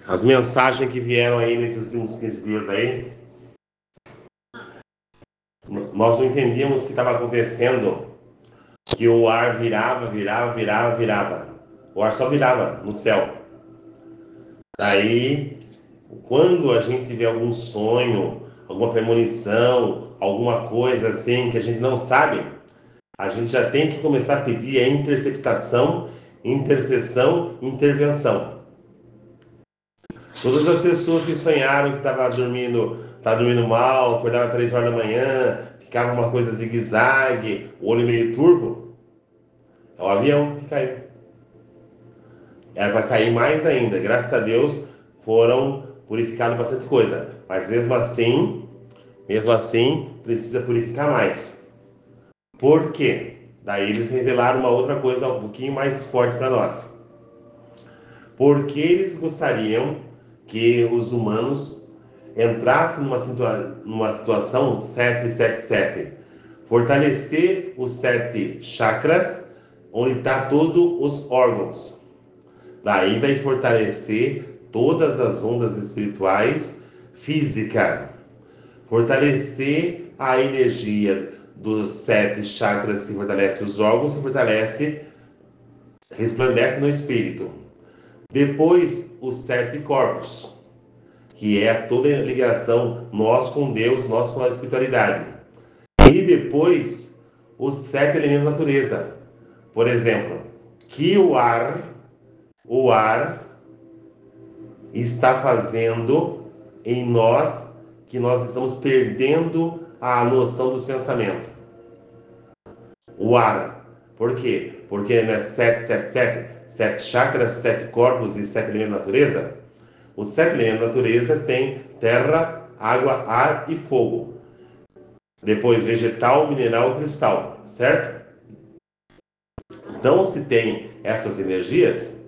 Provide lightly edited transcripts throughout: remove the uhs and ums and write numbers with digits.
As mensagens que vieram aí nesses últimos 15 dias aí, nós não entendíamos o que estava acontecendo, que o ar virava. O ar só virava no céu. Daí, quando a gente vê algum sonho, alguma premonição, alguma coisa assim que a gente não sabe, a gente já tem que começar a pedir a interceptação, intercessão, intervenção. Todas as pessoas que sonharam que estava dormindo mal, acordava 3 horas da manhã, ficava uma coisa zigue-zague, o olho meio turvo, é o avião que caiu. Era para cair mais ainda. Graças a Deus foram purificadas bastante coisa, mas mesmo assim, precisa purificar mais. Por quê? Daí eles revelaram uma outra coisa um pouquinho mais forte para nós. Porque eles gostariam que os humanos entrassem numa situação 777, fortalecer os 7 chakras, onde está todos os órgãos. Daí vai fortalecer todas as ondas espirituais, física, fortalecer a energia dos 7 chakras, que fortalece os órgãos, que fortalece, resplandece no espírito. Depois, os 7 corpos, que é toda a ligação nós com Deus, nós com a espiritualidade. E depois, os 7 elementos da natureza. Por exemplo, que o ar está fazendo em nós, que nós estamos perdendo a noção dos pensamentos. O ar. Por quê? Porque não é 777, 7 chakras, 7 corpos e 7 elementos da natureza. Os 7 elementos da natureza tem terra, água, ar e fogo. Depois vegetal, mineral e cristal, certo? Então, se tem essas energias,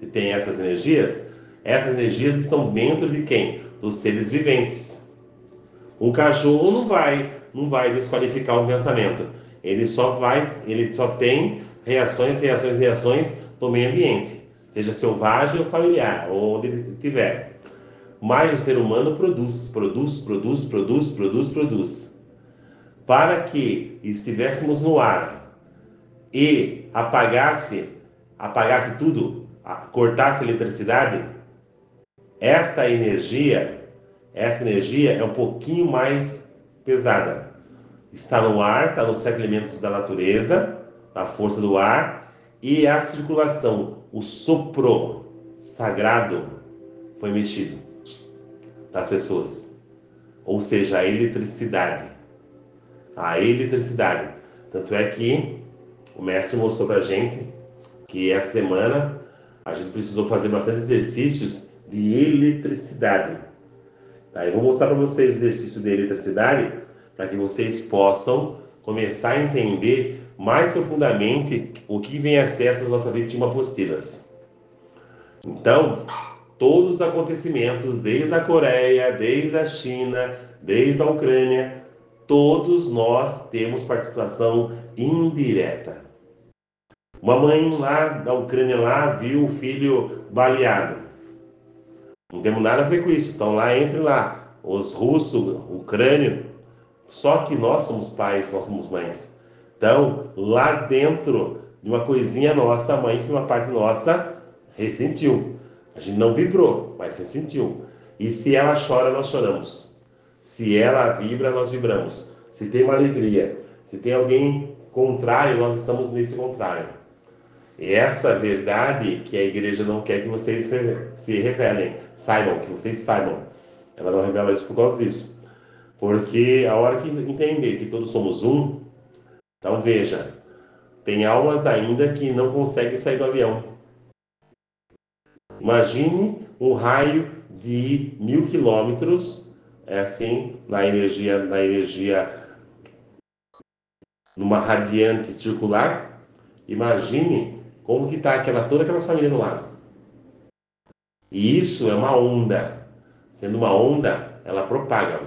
essas energias estão dentro de quem? Dos seres viventes. Um cachorro não vai desqualificar um pensamento. Ele só tem reações do meio ambiente, seja selvagem ou familiar, onde ele estiver. Mas o ser humano produz. Para que estivéssemos no ar e apagasse tudo, cortasse a eletricidade, essa energia é um pouquinho mais pesada. Está no ar, está nos 7 elementos da natureza, a força do ar, e a circulação, o sopro sagrado foi mexido das pessoas. Ou seja, a eletricidade. Tanto é que o mestre mostrou para a gente que essa semana a gente precisou fazer bastante exercícios de eletricidade. Tá? Eu vou mostrar para vocês o exercício de eletricidade para que vocês possam começar a entender mais profundamente o que vem a ser essas nossas vítimas-apostilas. Então, todos os acontecimentos, desde a Coreia, desde a China, desde a Ucrânia, todos nós temos participação indireta. Uma mãe lá da Ucrânia viu o filho baleado. Não temos nada a ver com isso. Então entre lá. Os russos, ucrânios. Só que nós somos pais, nós somos mães. Então, lá dentro de uma coisinha nossa, a mãe, de uma parte nossa, ressentiu. A gente não vibrou, mas ressentiu. E se ela chora, nós choramos. Se ela vibra, nós vibramos. Se tem uma alegria, se tem alguém contrário, nós estamos nesse contrário. E essa verdade que a igreja não quer que vocês se revelem, que vocês saibam. Ela não revela isso por causa disso. Porque a hora que entender que todos somos um, então veja, tem almas ainda que não conseguem sair do avião. Imagine um raio de 1000 quilômetros, na energia, numa radiante circular. Imagine como que está toda aquela família no lado. E isso é uma onda. Sendo uma onda, ela propaga.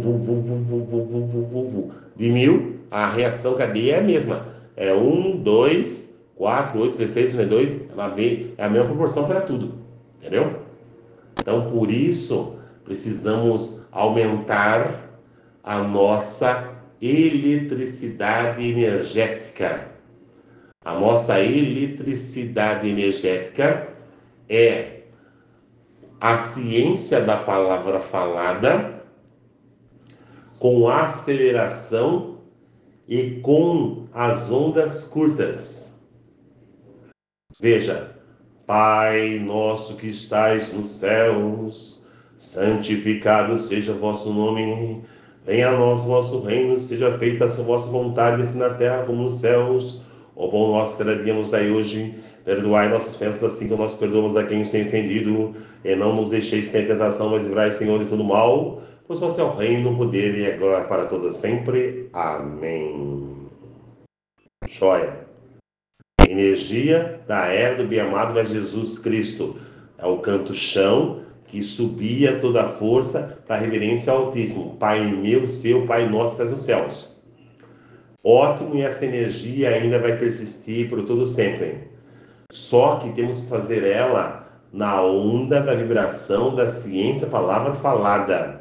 De 1000, a reação cadeia é a mesma. É 1, 2, 4, 8, 16, 32. Ela vê, é a mesma proporção para tudo. Entendeu? Então, por isso, precisamos aumentar a nossa eletricidade energética. A nossa eletricidade energética é a ciência da palavra falada com aceleração e com as ondas curtas. Veja, Pai nosso que estais nos céus, santificado seja o vosso nome, venha a nós o vosso reino, seja feita a vossa vontade, assim na terra como nos céus. O pão nosso cada dia nos dai hoje, perdoai nossas ofensas assim como nós perdoamos a quem nos tem ofendido, e não nos deixeis cair em tentação, mas livrai, Senhor, de todo mal, pois vosso é o reino, o poder e a glória para todos sempre. Amém. Joia. Energia da era do bem-amado Mestre Jesus Cristo. É o canto chão que subia toda a força para a reverência ao Altíssimo. Pai meu, seu, Pai nosso, estás nos céus. Ótimo, e essa energia ainda vai persistir por todo sempre. Só que temos que fazer ela na onda da vibração da ciência, palavra falada.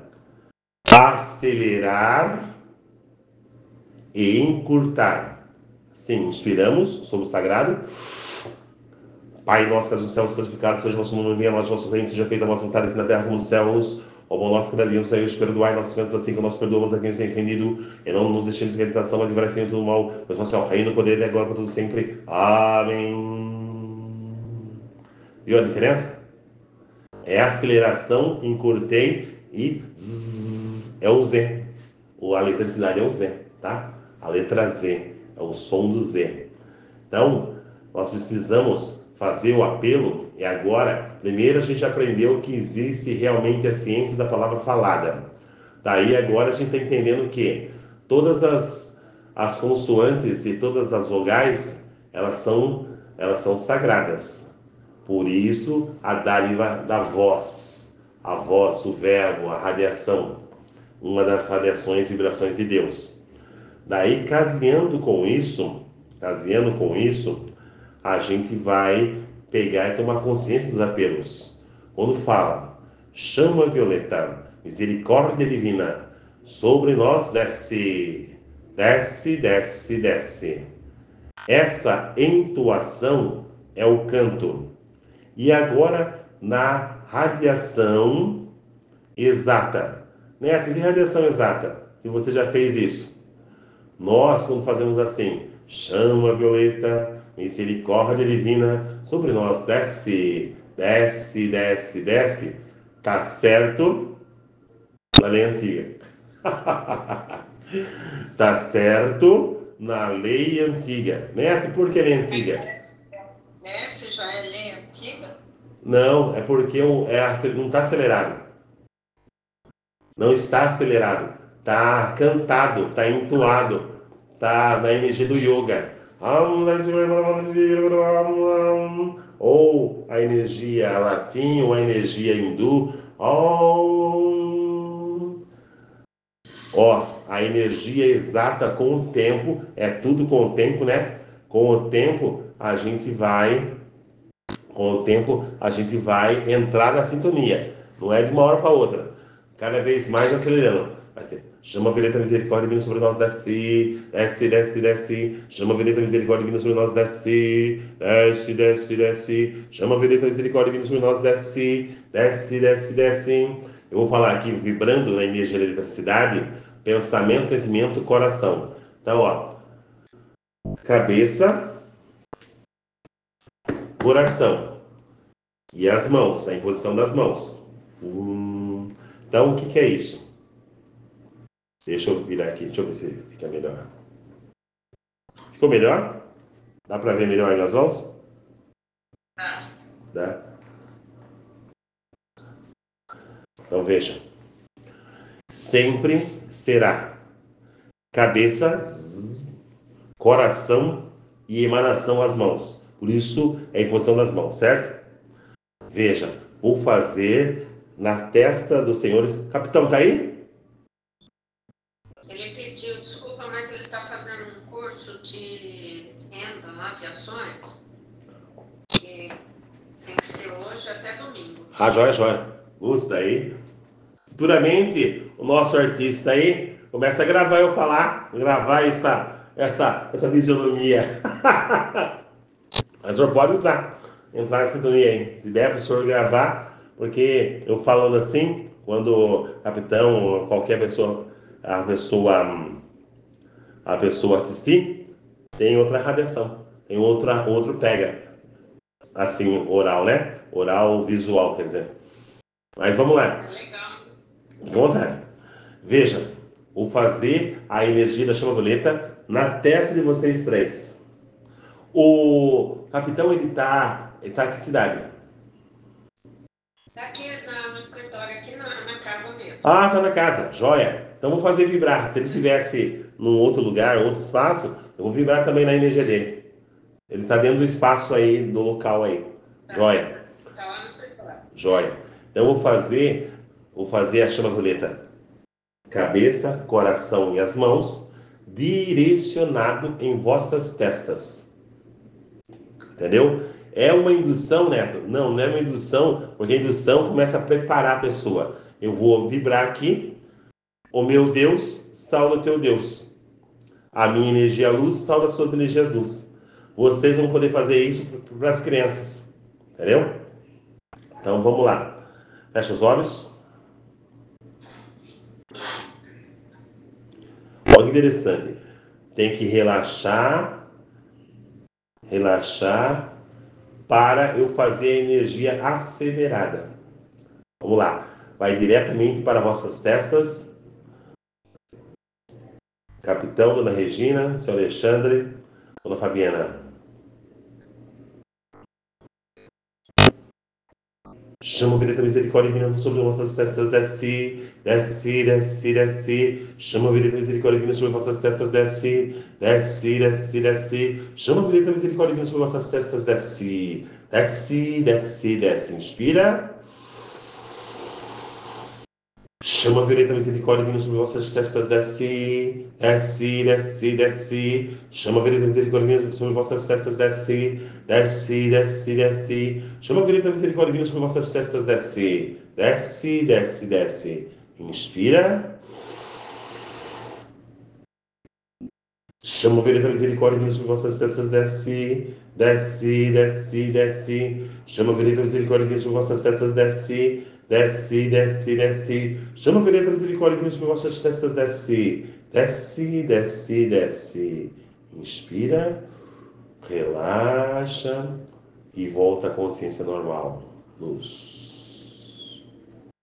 Acelerar e encurtar. Sim, inspiramos, somos sagrados. Pai nosso, estás no céu, santificado seja o vosso nome, venha a nós o vosso reino, seja feita a vossa vontade, assim na terra como nos céus. O bom nosso cada dia nos dai hoje, perdoai nossas ofensas assim como nós perdoamos a quem nos tem ofendido, e não nos deixemos cair em tentação, mas livrai, Senhor, de todo mal, pois vosso é o reino, o poder e a glória para todos sempre. Amém. Viu a diferença? É aceleração, encurtei e zzz, é o Z. A eletricidade é o Z, tá? A letra Z é o som do Z. Então, nós precisamos fazer o apelo, e agora, primeiro a gente aprendeu que existe realmente a ciência da palavra falada. Daí agora a gente está entendendo que todas as consoantes e todas as vogais, elas são sagradas. Por isso, a dádiva da voz, a voz, o verbo, a radiação, uma das radiações, vibrações de Deus. Daí, caseando com isso, a gente vai pegar e tomar consciência dos apelos. Quando fala, chama violeta, misericórdia divina, sobre nós desce, desce, desce, desce. Essa entoação é o canto. E agora, na radiação exata. Neto, que radiação exata? Se você já fez isso. Nós, quando fazemos assim, chama violeta, misericórdia divina, sobre nós desce, desce, desce, desce, tá certo na lei antiga. Está certo na lei antiga. Neto, por que lei antiga? Essa já é lei antiga? Não, é porque não está acelerado. Não está acelerado. Está cantado, está entoado, está na energia do yoga. Ou a energia latim, ou a energia hindu. Ó, a energia exata com o tempo, é tudo com o tempo, né? Com o tempo a gente vai entrar na sintonia. Não é de uma hora para outra. Cada vez mais acelerando. Vai ser, chama a violeta misericórdia vindo sobre nós, desce, desce, desce, desce. Chama a violeta misericórdia vindo sobre nós, desce, desce, desce, desce. Chama a violeta misericórdia vindo sobre nós, desce, desce, desce, desce. Eu vou falar aqui vibrando na energia da eletricidade, pensamento, sentimento, coração. Então, ó, cabeça, coração e as mãos, a imposição das mãos. Então, o que é isso? Deixa eu virar aqui, deixa eu ver se fica melhor. Ficou melhor? Dá para ver melhor nas mãos? Dá. Então, veja. Sempre será cabeça, coração e emanação às mãos. Por isso, é a imposição das mãos, certo? Veja, vou fazer na testa dos senhores. Capitão, tá aí? Ele pediu, desculpa, mas ele está fazendo um curso de renda lá, de ações, que tem que ser hoje até domingo. Ah, joia, joia. Gusta aí. Futuramente, o nosso artista aí começa a gravar eu falar, gravar essa fisionomia. Mas o senhor pode usar, entrar na sintonia aí. Se der para o senhor gravar, porque eu falando assim, quando o capitão ou qualquer pessoa, a pessoa assistir, tem outra radiação, tem outro pega, assim, oral, né? Oral visual, quer dizer. Mas vamos lá. Legal. Vontade. Veja, vou fazer a energia da chama violeta na testa de vocês três. O capitão, ele tá em que cidade? Tá aqui no escritório, aqui na casa mesmo. Ah, tá na casa, joia. Então vou fazer vibrar. Se ele estivesse num outro lugar, outro espaço, eu vou vibrar também na energia dele. Ele tá dentro do espaço aí, do local aí. Tá. Joia. Tá lá no escritório. Joia. Então vou fazer a chama violeta. Cabeça, coração e as mãos, direcionado em vossas testas. Entendeu? É uma indução, Neto? Não é uma indução, porque a indução começa a preparar a pessoa. Eu vou vibrar aqui, o meu Deus salva o teu Deus. A minha energia luz salva as suas energias luz. Vocês vão poder fazer isso para as crianças. Entendeu? Então vamos lá. Fecha os olhos. Olha que interessante. Tem que relaxar para eu fazer a energia acelerada. Vamos lá. Vai diretamente para vossas testas. Capitão, Dona Regina, Senhor Alexandre, Dona Fabiana. Chama o Vireta Misericórdia vindo sobre vossas testas, desce, desce, desce, desce. Chama o Vireta Misericórdia vindo sobre vossas testas, desce, desce, desce, desce. Chama o Vireta Misericórdia vindo sobre vossas testas, desce, desce, desce, desce. Inspira. Chama a violeta misericórdia vindo sobre vossas testas, desce, desce, desce, desce. Chama a violeta misericórdia vindo sobre vossas testas, desce, desce, desce, desce. Chama a violeta misericórdia vindo sobre vossas testas, desce, desce, desce, desce. Inspira. Chama a violeta misericórdia vindo sobre vossas testas, desce, desce, desce, desce. Chama a violeta misericórdia vindo sobre vossas testas, desce. Desce, desce, desce. Chama a violeta misericórdia vindo sobre vossas testas, desce. Desce, desce, desce. Inspira, relaxa e volta à consciência normal. Luz.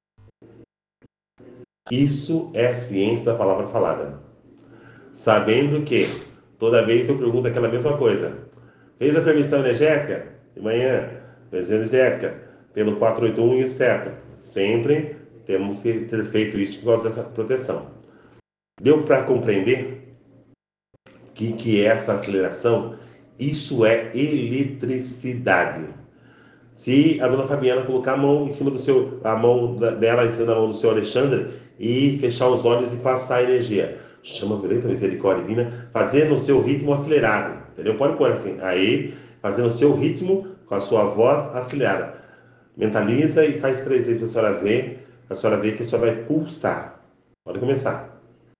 Isso é a ciência da palavra falada. Sabendo que toda vez eu pergunto aquela mesma coisa. Fez a permissão energética? De manhã, permissão energética, pelo 481 e o certo. Sempre temos que ter feito isso por causa dessa proteção. Deu para compreender o que é essa aceleração? Isso é eletricidade. Se a dona Fabiana colocar a mão em cima a mão dela em cima da mão do seu Alexandre e fechar os olhos e passar a energia. Chama a violeta misericórdia divina, fazendo o seu ritmo acelerado. Entendeu? Pode pôr assim. Aí, fazendo o seu ritmo com a sua voz acelerada. Mentaliza e faz 3 vezes para a senhora ver que a senhora vai pulsar. Pode começar.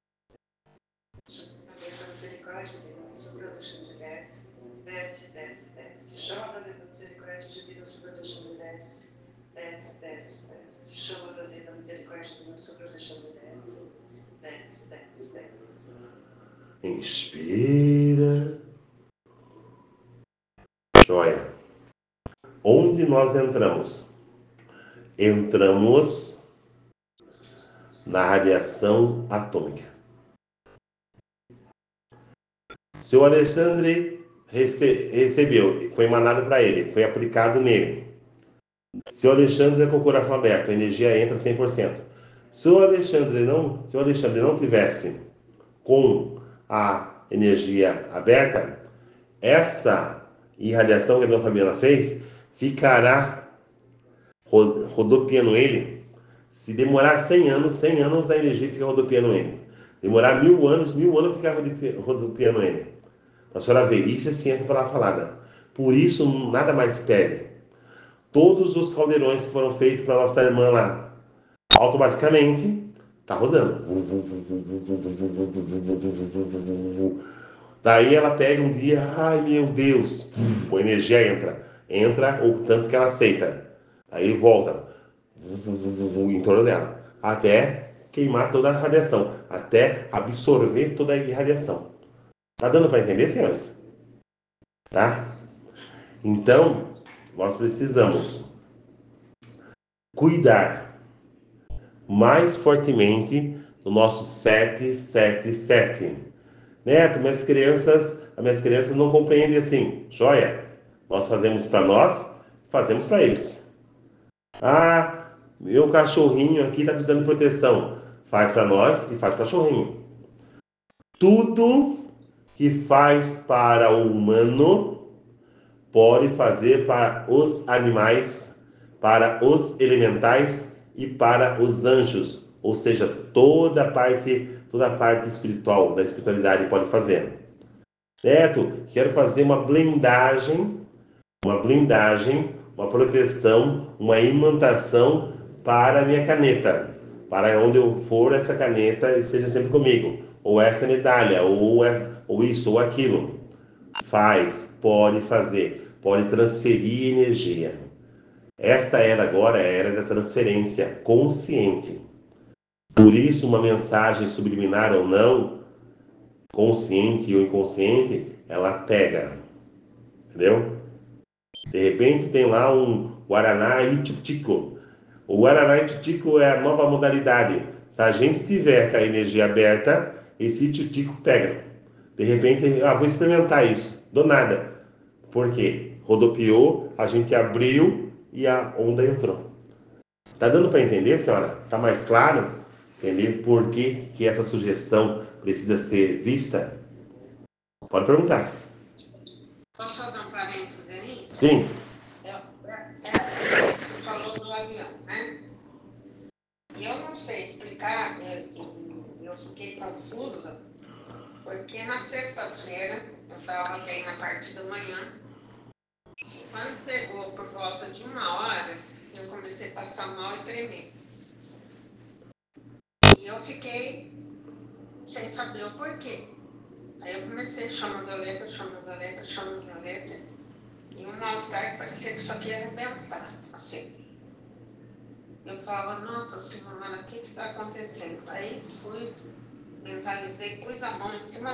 Misericórdia divina sobre o Alexandre, desce, desce, desce, desce. Chama a violeta misericórdia divina sobre o Alexandre, desce, desce, desce, desce. Chama a violeta misericórdia divina sobre o Alexandre, desce, desce, desce, desce. Inspira. Joia. Onde nós entramos? Entramos na radiação atômica. Seu Alexandre recebeu, foi emanado para ele, foi aplicado nele. Seu Alexandre é com o coração aberto, a energia entra 100%. Se o Alexandre não tivesse com a energia aberta, essa irradiação que a dona Fabiana fez ficará rodopiando ele. Se demorar 100 anos a energia fica rodopiando ele. Demorar 1000 anos fica rodopiando ele. A senhora vê, isso é ciência para falada. Por isso, nada mais perde. Todos os caldeirões que foram feitos para nossa irmã lá, automaticamente tá rodando. Daí ela pega um dia, ai meu Deus, a energia entra o tanto que ela aceita. Aí volta em torno dela, até queimar toda a radiação, até absorver toda a irradiação. Tá dando para entender, senhores? Tá? Então, nós precisamos cuidar mais fortemente do nosso 777. Neto, as minhas crianças não compreendem assim. Joia, nós fazemos para nós, fazemos para eles. Ah, meu cachorrinho aqui está precisando de proteção. Faz para nós e faz para o cachorrinho. Tudo que faz para o humano pode fazer para os animais, para os elementais e para os anjos, ou seja, toda a parte espiritual da espiritualidade pode fazer. Neto, quero fazer uma proteção, uma imantação para a minha caneta, para onde eu for essa caneta esteja sempre comigo, ou essa medalha, ou isso ou aquilo. Pode fazer, pode transferir energia. Esta era agora a era da transferência consciente. Por isso, uma mensagem subliminar ou não, consciente ou inconsciente, ela pega, entendeu? De repente tem lá um Guaraná Ititico. O Guaraná Ititico é a nova modalidade. Se a gente tiver com a energia aberta, esse Ititico pega. De repente, vou experimentar isso. Do nada. Por quê? Rodopiou, a gente abriu e a onda entrou. Tá dando para entender, senhora? Tá mais claro? Entender por que essa sugestão precisa ser vista? Pode perguntar. Posso fazer um parênteses aí? Sim. Assim, você falou do avião, né? E eu não sei explicar, eu fiquei confusa, porque na sexta-feira eu estava bem na parte da manhã, e quando pegou por volta de 1 hora, eu comecei a passar mal e tremer. E eu fiquei sem saber o porquê. Aí eu comecei chama violeta, e um mal-estar que parecia que isso aqui era um bem-estar, assim. Eu falava, nossa senhora, o que está acontecendo? Aí fui, mentalizei, pus a mão em cima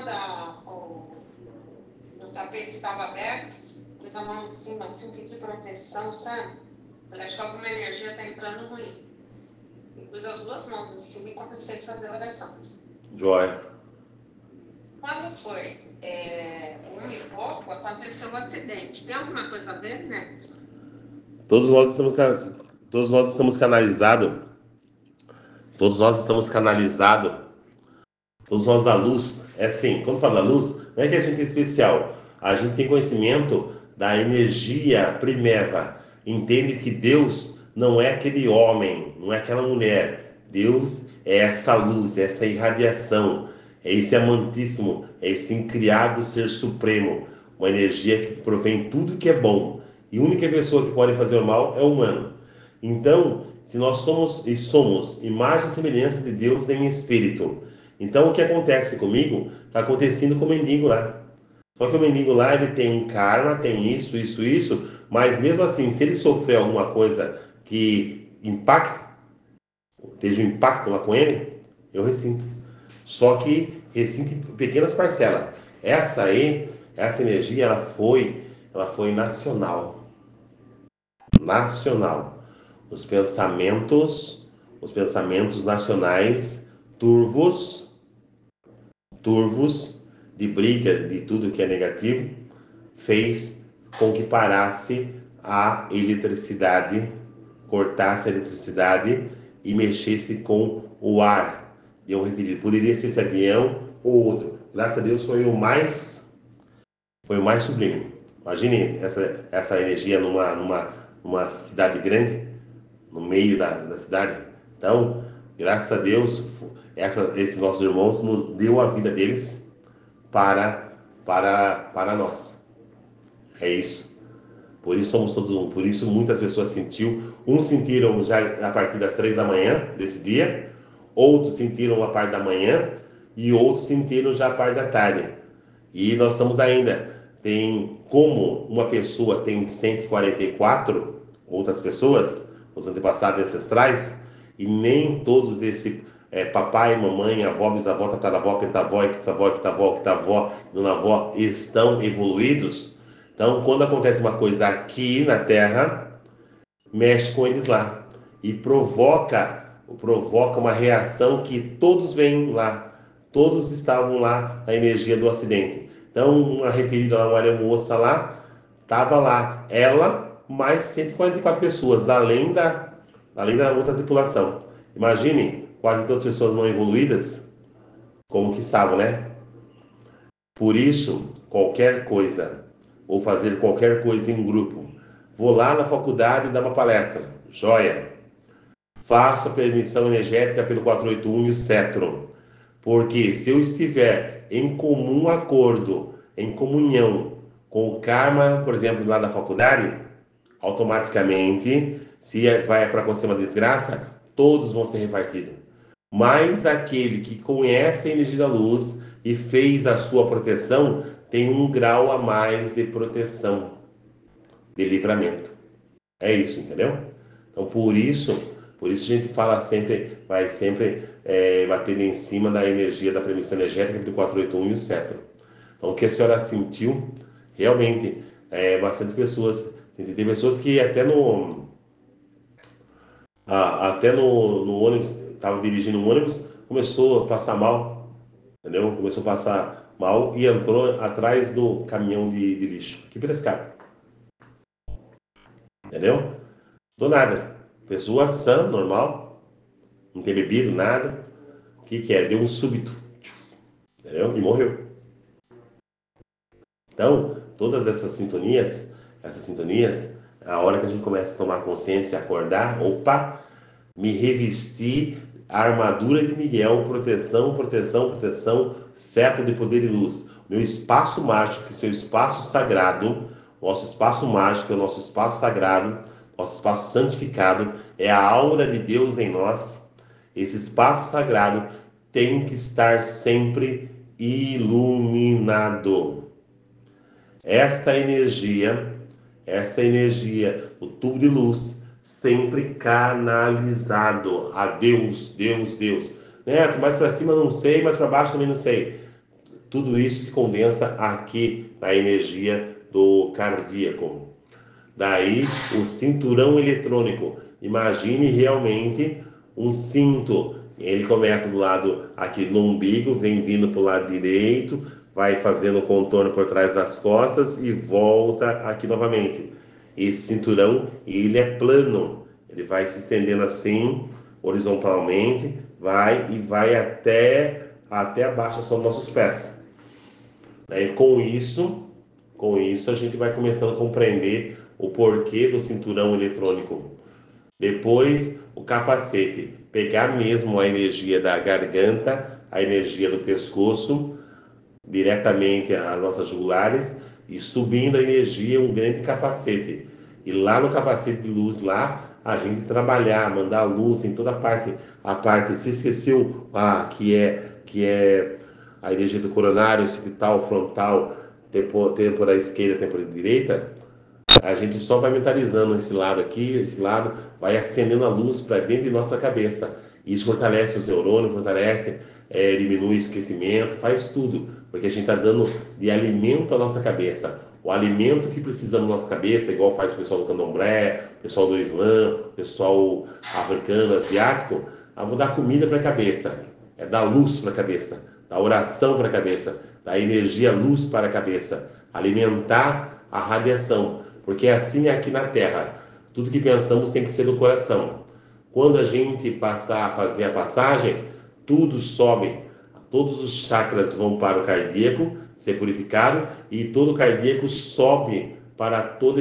do tapete estava aberto, pus a mão em cima, assim, pedi proteção, sabe? Eu acho que alguma energia está entrando ruim. E pus as duas mãos em cima e comecei a fazer a oração. Joia. Quando foi 1 e pouco, aconteceu um acidente. Tem alguma coisa a ver, né? Todos nós estamos canalizados. Todos nós estamos canalizados. Todos nós da luz. É assim, quando fala da luz, não é que a gente é especial. A gente tem conhecimento da energia primeva. Entende que Deus não é aquele homem, não é aquela mulher. Deus é essa luz, é essa irradiação, é esse amantíssimo, é esse incriado ser supremo. Uma energia que provém tudo que é bom. E a única pessoa que pode fazer o mal é o humano. Então, se nós somos imagem e semelhança de Deus em espírito, então o que acontece comigo está acontecendo com o mendigo lá. Só que o mendigo lá ele tem um karma, tem isso, mas mesmo assim, se ele sofrer alguma coisa que esteja um impacto lá com ele, eu ressinto. Só que ressinto em pequenas parcelas. Essa energia, ela foi nacional. Nacional. Os pensamentos nacionais turvos de briga, de tudo que é negativo, fez com que parasse a eletricidade, cortasse a eletricidade e mexesse com o ar. Deu um referido. Poderia ser esse avião ou outro. Graças a Deus foi o mais sublime. Imagine essa energia numa cidade grande, no meio da cidade. Então, graças a Deus, esses nossos irmãos nos deu a vida deles para nós. É isso. Por isso somos todos um. Por isso muitas pessoas uns sentiram já a partir das 3 da manhã desse dia, outros sentiram a parte da manhã e outros sentiram já a parte da tarde. E nós estamos ainda, tem como uma pessoa tem 144 outras pessoas, os antepassados ancestrais, e nem todos esse papai, mamãe, avó, bisavó, tataravó, pentavó, equitavó, quitavó, nonavó estão evoluídos. Então, quando acontece uma coisa aqui na Terra, mexe com eles lá e provoca uma reação que todos vêm lá, todos estavam lá na energia do acidente. Então, uma referida a uma aeromoça lá, estava lá, ela mais 144 pessoas, além da outra tripulação. Imagine, quase todas as pessoas não evoluídas, como que estavam, né? Por isso, qualquer coisa, ou fazer qualquer coisa em grupo, vou lá na faculdade dar uma palestra, joia. Faço a permissão energética pelo 481 e o cetro. Porque se eu estiver em comum acordo, em comunhão com o karma, por exemplo, lá da faculdade, automaticamente, se vai para acontecer uma desgraça, todos vão ser repartidos. Mas aquele que conhece a energia da luz e fez a sua proteção, tem um grau a mais de proteção, de livramento. É isso, entendeu? Então, por isso a gente fala sempre, vai sempre batendo em cima da energia da permissão energética do 481 e o cetro. Então, o que a senhora sentiu, realmente, bastante pessoas, tem pessoas que até no ônibus, estava dirigindo um ônibus, começou a passar mal, entendeu? Começou a passar mal e entrou atrás do caminhão de lixo, aqui pela escada. Entendeu? Do nada. Pessoa sã, normal, não tem bebido, nada. O que é? Deu um súbito. Entendeu? E morreu. Então, todas essas sintonias, a hora que a gente começa a tomar consciência, acordar, opa, me revesti a armadura de Miguel, proteção, cetro de poder e luz. Meu espaço mágico, seu espaço sagrado, nosso espaço mágico, o nosso espaço sagrado, nosso espaço santificado, é a aura de Deus em nós. Esse espaço sagrado tem que estar sempre iluminado. Esta energia, o tubo de luz, sempre canalizado a Deus. Neto, mais para cima não sei, mais para baixo também não sei. Tudo isso se condensa aqui na energia do cardíaco. Daí o cinturão eletrônico. Imagine realmente um cinto. Ele começa do lado aqui no umbigo, vem vindo para o lado direito, vai fazendo o contorno por trás das costas e volta aqui novamente. Esse cinturão, ele é plano. Ele vai se estendendo assim, horizontalmente, vai até abaixo dos nossos pés. E com isso a gente vai começando a compreender o porquê do cinturão eletrônico. Depois, o capacete. Pegar mesmo a energia da garganta, a energia do pescoço, diretamente às nossas jugulares, e subindo a energia, um grande capacete. E lá no capacete de luz, lá, a gente trabalhar, mandar luz em toda a parte, se esqueceu que é a energia do coronário, occipital, frontal, têmpora esquerda, têmpora direita, a gente só vai mentalizando esse lado aqui, esse lado, vai acendendo a luz para dentro de nossa cabeça. Isso fortalece os neurônios, diminui o esquecimento, faz tudo, porque a gente está dando de alimento à nossa cabeça. O alimento que precisamos na nossa cabeça, igual faz o pessoal do candomblé, o pessoal do Islã, o pessoal africano, asiático, vou dar comida para a cabeça, dar luz para a cabeça, dar oração para a cabeça, dar energia, luz para a cabeça, alimentar a radiação. Porque é assim aqui na Terra. Tudo que pensamos tem que ser do coração. Quando a gente passar a fazer a passagem, tudo sobe. Todos os chakras vão para o cardíaco, ser purificado, e todo o cardíaco sobe para toda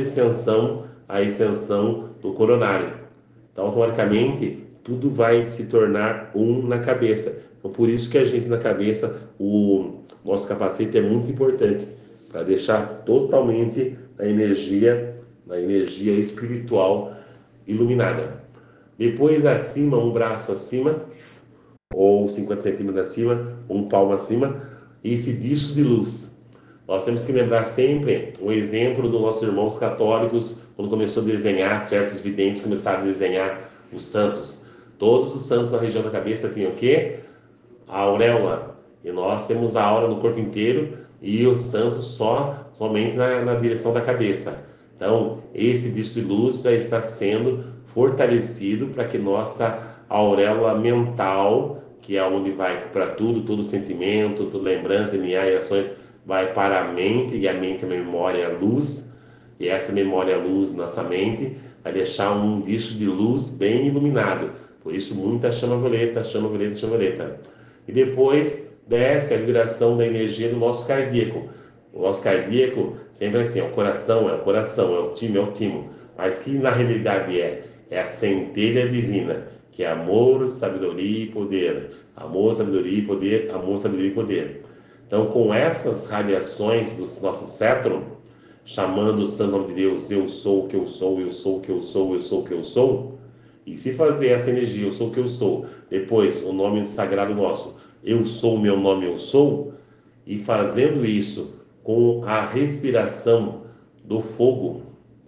a extensão do coronário. Então, automaticamente, tudo vai se tornar um na cabeça. Então, por isso que a gente na cabeça, o nosso capacete é muito importante, para deixar totalmente a energia na energia espiritual iluminada. Depois acima, um braço acima, ou 50 centímetros acima, um palmo acima, esse disco de luz. Nós temos que lembrar sempre o exemplo dos nossos irmãos católicos, quando começou a desenhar, certos videntes começaram a desenhar os santos. Todos os santos na região da cabeça tinham o quê? A auréola. E nós temos a aura no corpo inteiro e os santos somente na direção da cabeça. Então, esse disco de luz já está sendo fortalecido para que nossa auréola mental, que é onde vai para tudo, todo sentimento, toda lembrança, e ações, vai para a mente, e a mente é a memória, a luz, e essa memória, a luz, nossa mente, vai deixar um disco de luz bem iluminado. Por isso, muita chama violeta, chama violeta, chama violeta. E depois desce a vibração da energia do nosso cardíaco. O nosso cardíaco sempre é assim, é o coração, é o timo, mas que na realidade é a centelha divina, que é amor, sabedoria e poder. Amor, sabedoria e poder, amor, sabedoria e poder. Então, com essas radiações do nosso cérebro, chamando o santo nome de Deus, eu sou o que eu sou, eu sou o que eu sou, eu sou o que eu sou, e se fazer essa energia, eu sou o que eu sou, depois o nome sagrado nosso, eu sou o meu nome, eu sou, e fazendo isso com a respiração do fogo,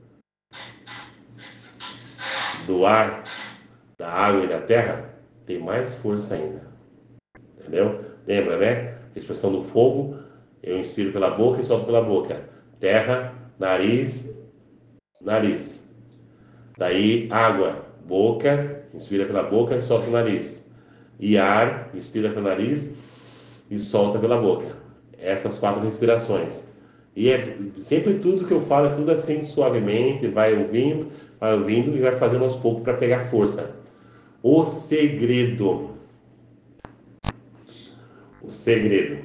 do ar, da água e da terra, tem mais força ainda. Entendeu? Lembra, né? Respiração do fogo, eu inspiro pela boca e solto pela boca. Terra, nariz, nariz. Daí, água, boca, inspira pela boca e solta o nariz. E ar, inspira pelo nariz e solta pela boca. Essas 4 respirações. E é sempre tudo que eu falo, é tudo assim suavemente, vai ouvindo e vai fazendo aos poucos para pegar força. O segredo. O segredo.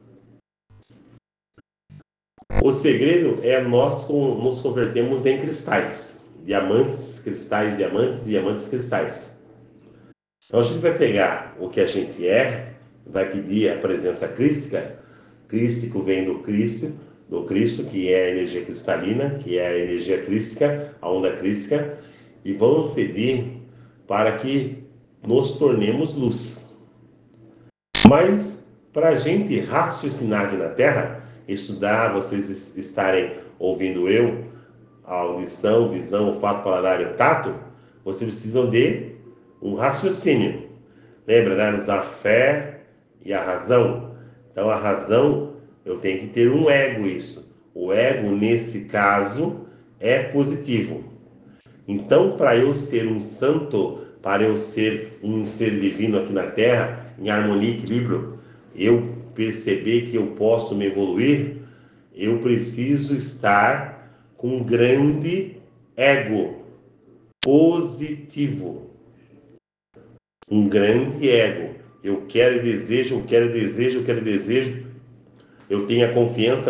O segredo é nós nos convertermos em cristais. Diamantes, cristais, diamantes, diamantes, cristais. Então a gente vai pegar o que a gente é, vai pedir a presença crística. Crístico vem do Cristo, que é a energia cristalina, que é a energia crística, a onda crística, e vamos pedir para que nos tornemos luz. Mas para a gente raciocinar aqui na Terra, estudar, vocês estarem ouvindo a audição, visão, olfato, paladar e o tato, vocês precisam de um raciocínio. Lembra, né? Usar a fé e a razão. Então, a razão, eu tenho que ter um ego, isso. O ego, nesse caso, é positivo. Então, para eu ser um santo, para eu ser um ser divino aqui na Terra, em harmonia e equilíbrio, eu perceber que eu posso me evoluir, eu preciso estar com um grande ego positivo. Um grande ego. Eu quero e desejo, eu quero e desejo, eu quero e desejo. Eu tenho a confiança.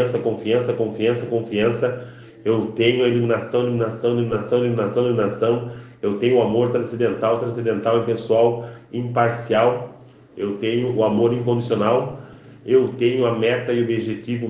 Eu tenho a iluminação. Eu tenho o amor transcendental, impessoal, imparcial. Eu tenho o amor incondicional. Eu tenho a meta e objetivo.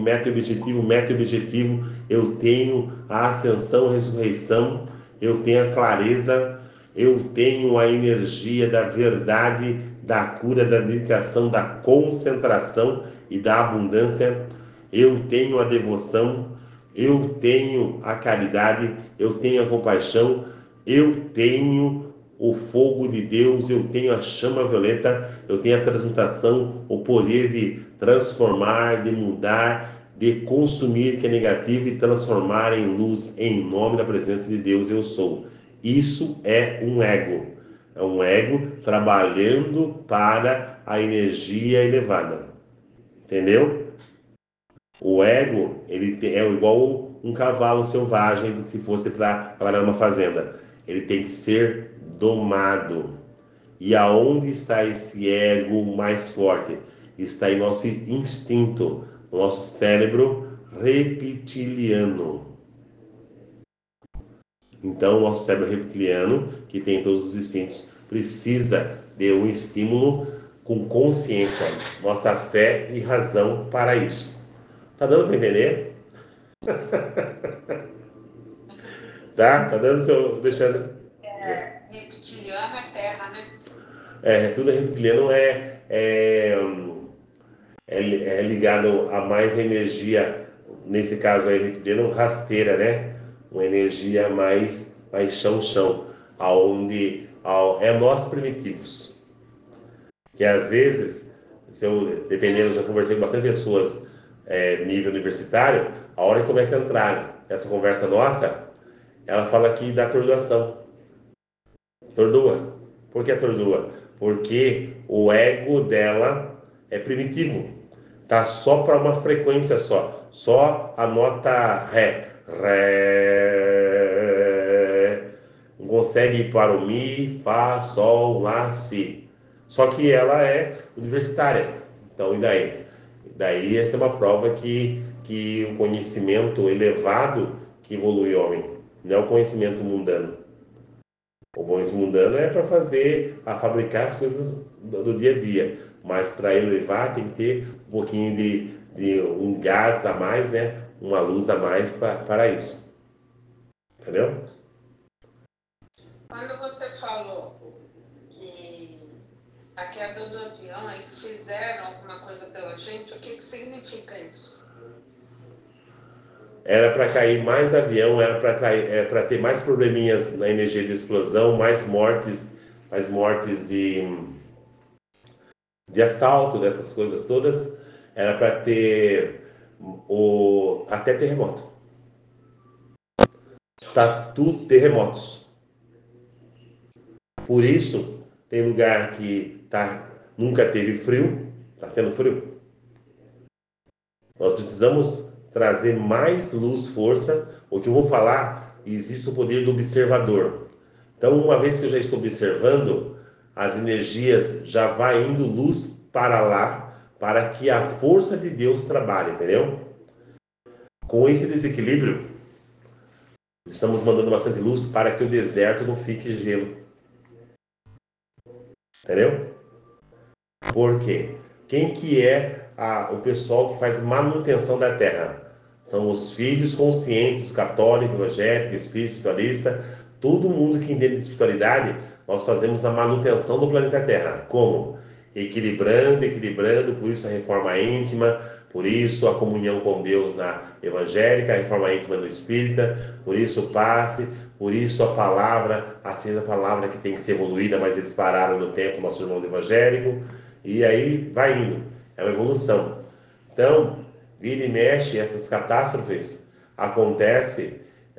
Eu tenho a ascensão, a ressurreição. Eu tenho a clareza. Eu tenho a energia da verdade, da cura, da dedicação, da concentração e da abundância. Eu tenho a devoção, eu tenho a caridade, eu tenho a compaixão, eu tenho o fogo de Deus, eu tenho a chama violeta, eu tenho a transmutação, o poder de transformar, de mudar, de consumir que é negativo e transformar em luz, em nome da presença de Deus eu sou. Isso é um ego. É um ego trabalhando para a energia elevada. Entendeu? O ego, ele é igual um cavalo selvagem, se fosse para trabalhar numa fazenda. Ele tem que ser domado. E aonde está esse ego mais forte? Está em nosso instinto, nosso cérebro reptiliano. Então, o nosso cérebro reptiliano, que tem todos os instintos, precisa de um estímulo com consciência, nossa fé e razão para isso. Tá dando para entender? Tá? Tá dando seu. Deixando. Reptiliano é terra, né? Tudo reptiliano é ligado a mais energia, nesse caso aí, reptiliano, rasteira, né? Uma energia mais chão, é nós primitivos. Que às vezes, dependendo, já conversei com bastante pessoas nível universitário, a hora que começa a entrar nessa conversa nossa, ela fala aqui da atordoação. Atordoa. Por que atordoa? Porque o ego dela é primitivo. Tá só para uma frequência só. Só a nota Ré. Ré. Não consegue ir para o Mi, Fá, Sol, Lá, Si. Só que ela é universitária. Então, e daí? Daí essa é uma prova que o conhecimento elevado que evolui o homem, não é o conhecimento mundano. O conhecimento mundano é para fabricar as coisas do dia a dia, mas para elevar tem que ter um pouquinho de um gás a mais, né? Uma luz a mais para isso. Entendeu? Quando você falou que a queda do avião, eles fizeram alguma coisa pela gente, o que significa isso? Era para cair mais avião, era para ter mais probleminhas na energia de explosão, mais mortes de assalto, dessas coisas todas. Era para ter até terremoto. Tá tudo terremotos. Por isso, tem lugar que nunca teve frio, tá tendo frio. Nós precisamos trazer mais luz, força. O que eu vou falar, existe o poder do observador. Então, uma vez que eu já estou observando, as energias já vai indo luz para lá, para que a força de Deus trabalhe, entendeu? Com esse desequilíbrio, estamos mandando bastante luz para que o deserto não fique gelo. Entendeu? Por quê? Quem que é o pessoal que faz manutenção da Terra? São os filhos conscientes, católico, evangélico, espiritualista, todo mundo que entende de espiritualidade, nós fazemos a manutenção do planeta Terra. Como? Equilibrando, por isso a reforma íntima, por isso a comunhão com Deus na evangélica, a reforma íntima no espírita, por isso o passe, por isso a palavra, assim a palavra que tem que ser evoluída, mas eles pararam no tempo, nossos irmãos evangélicos, e aí vai indo, é uma evolução. Então, vira e mexe, essas catástrofes acontece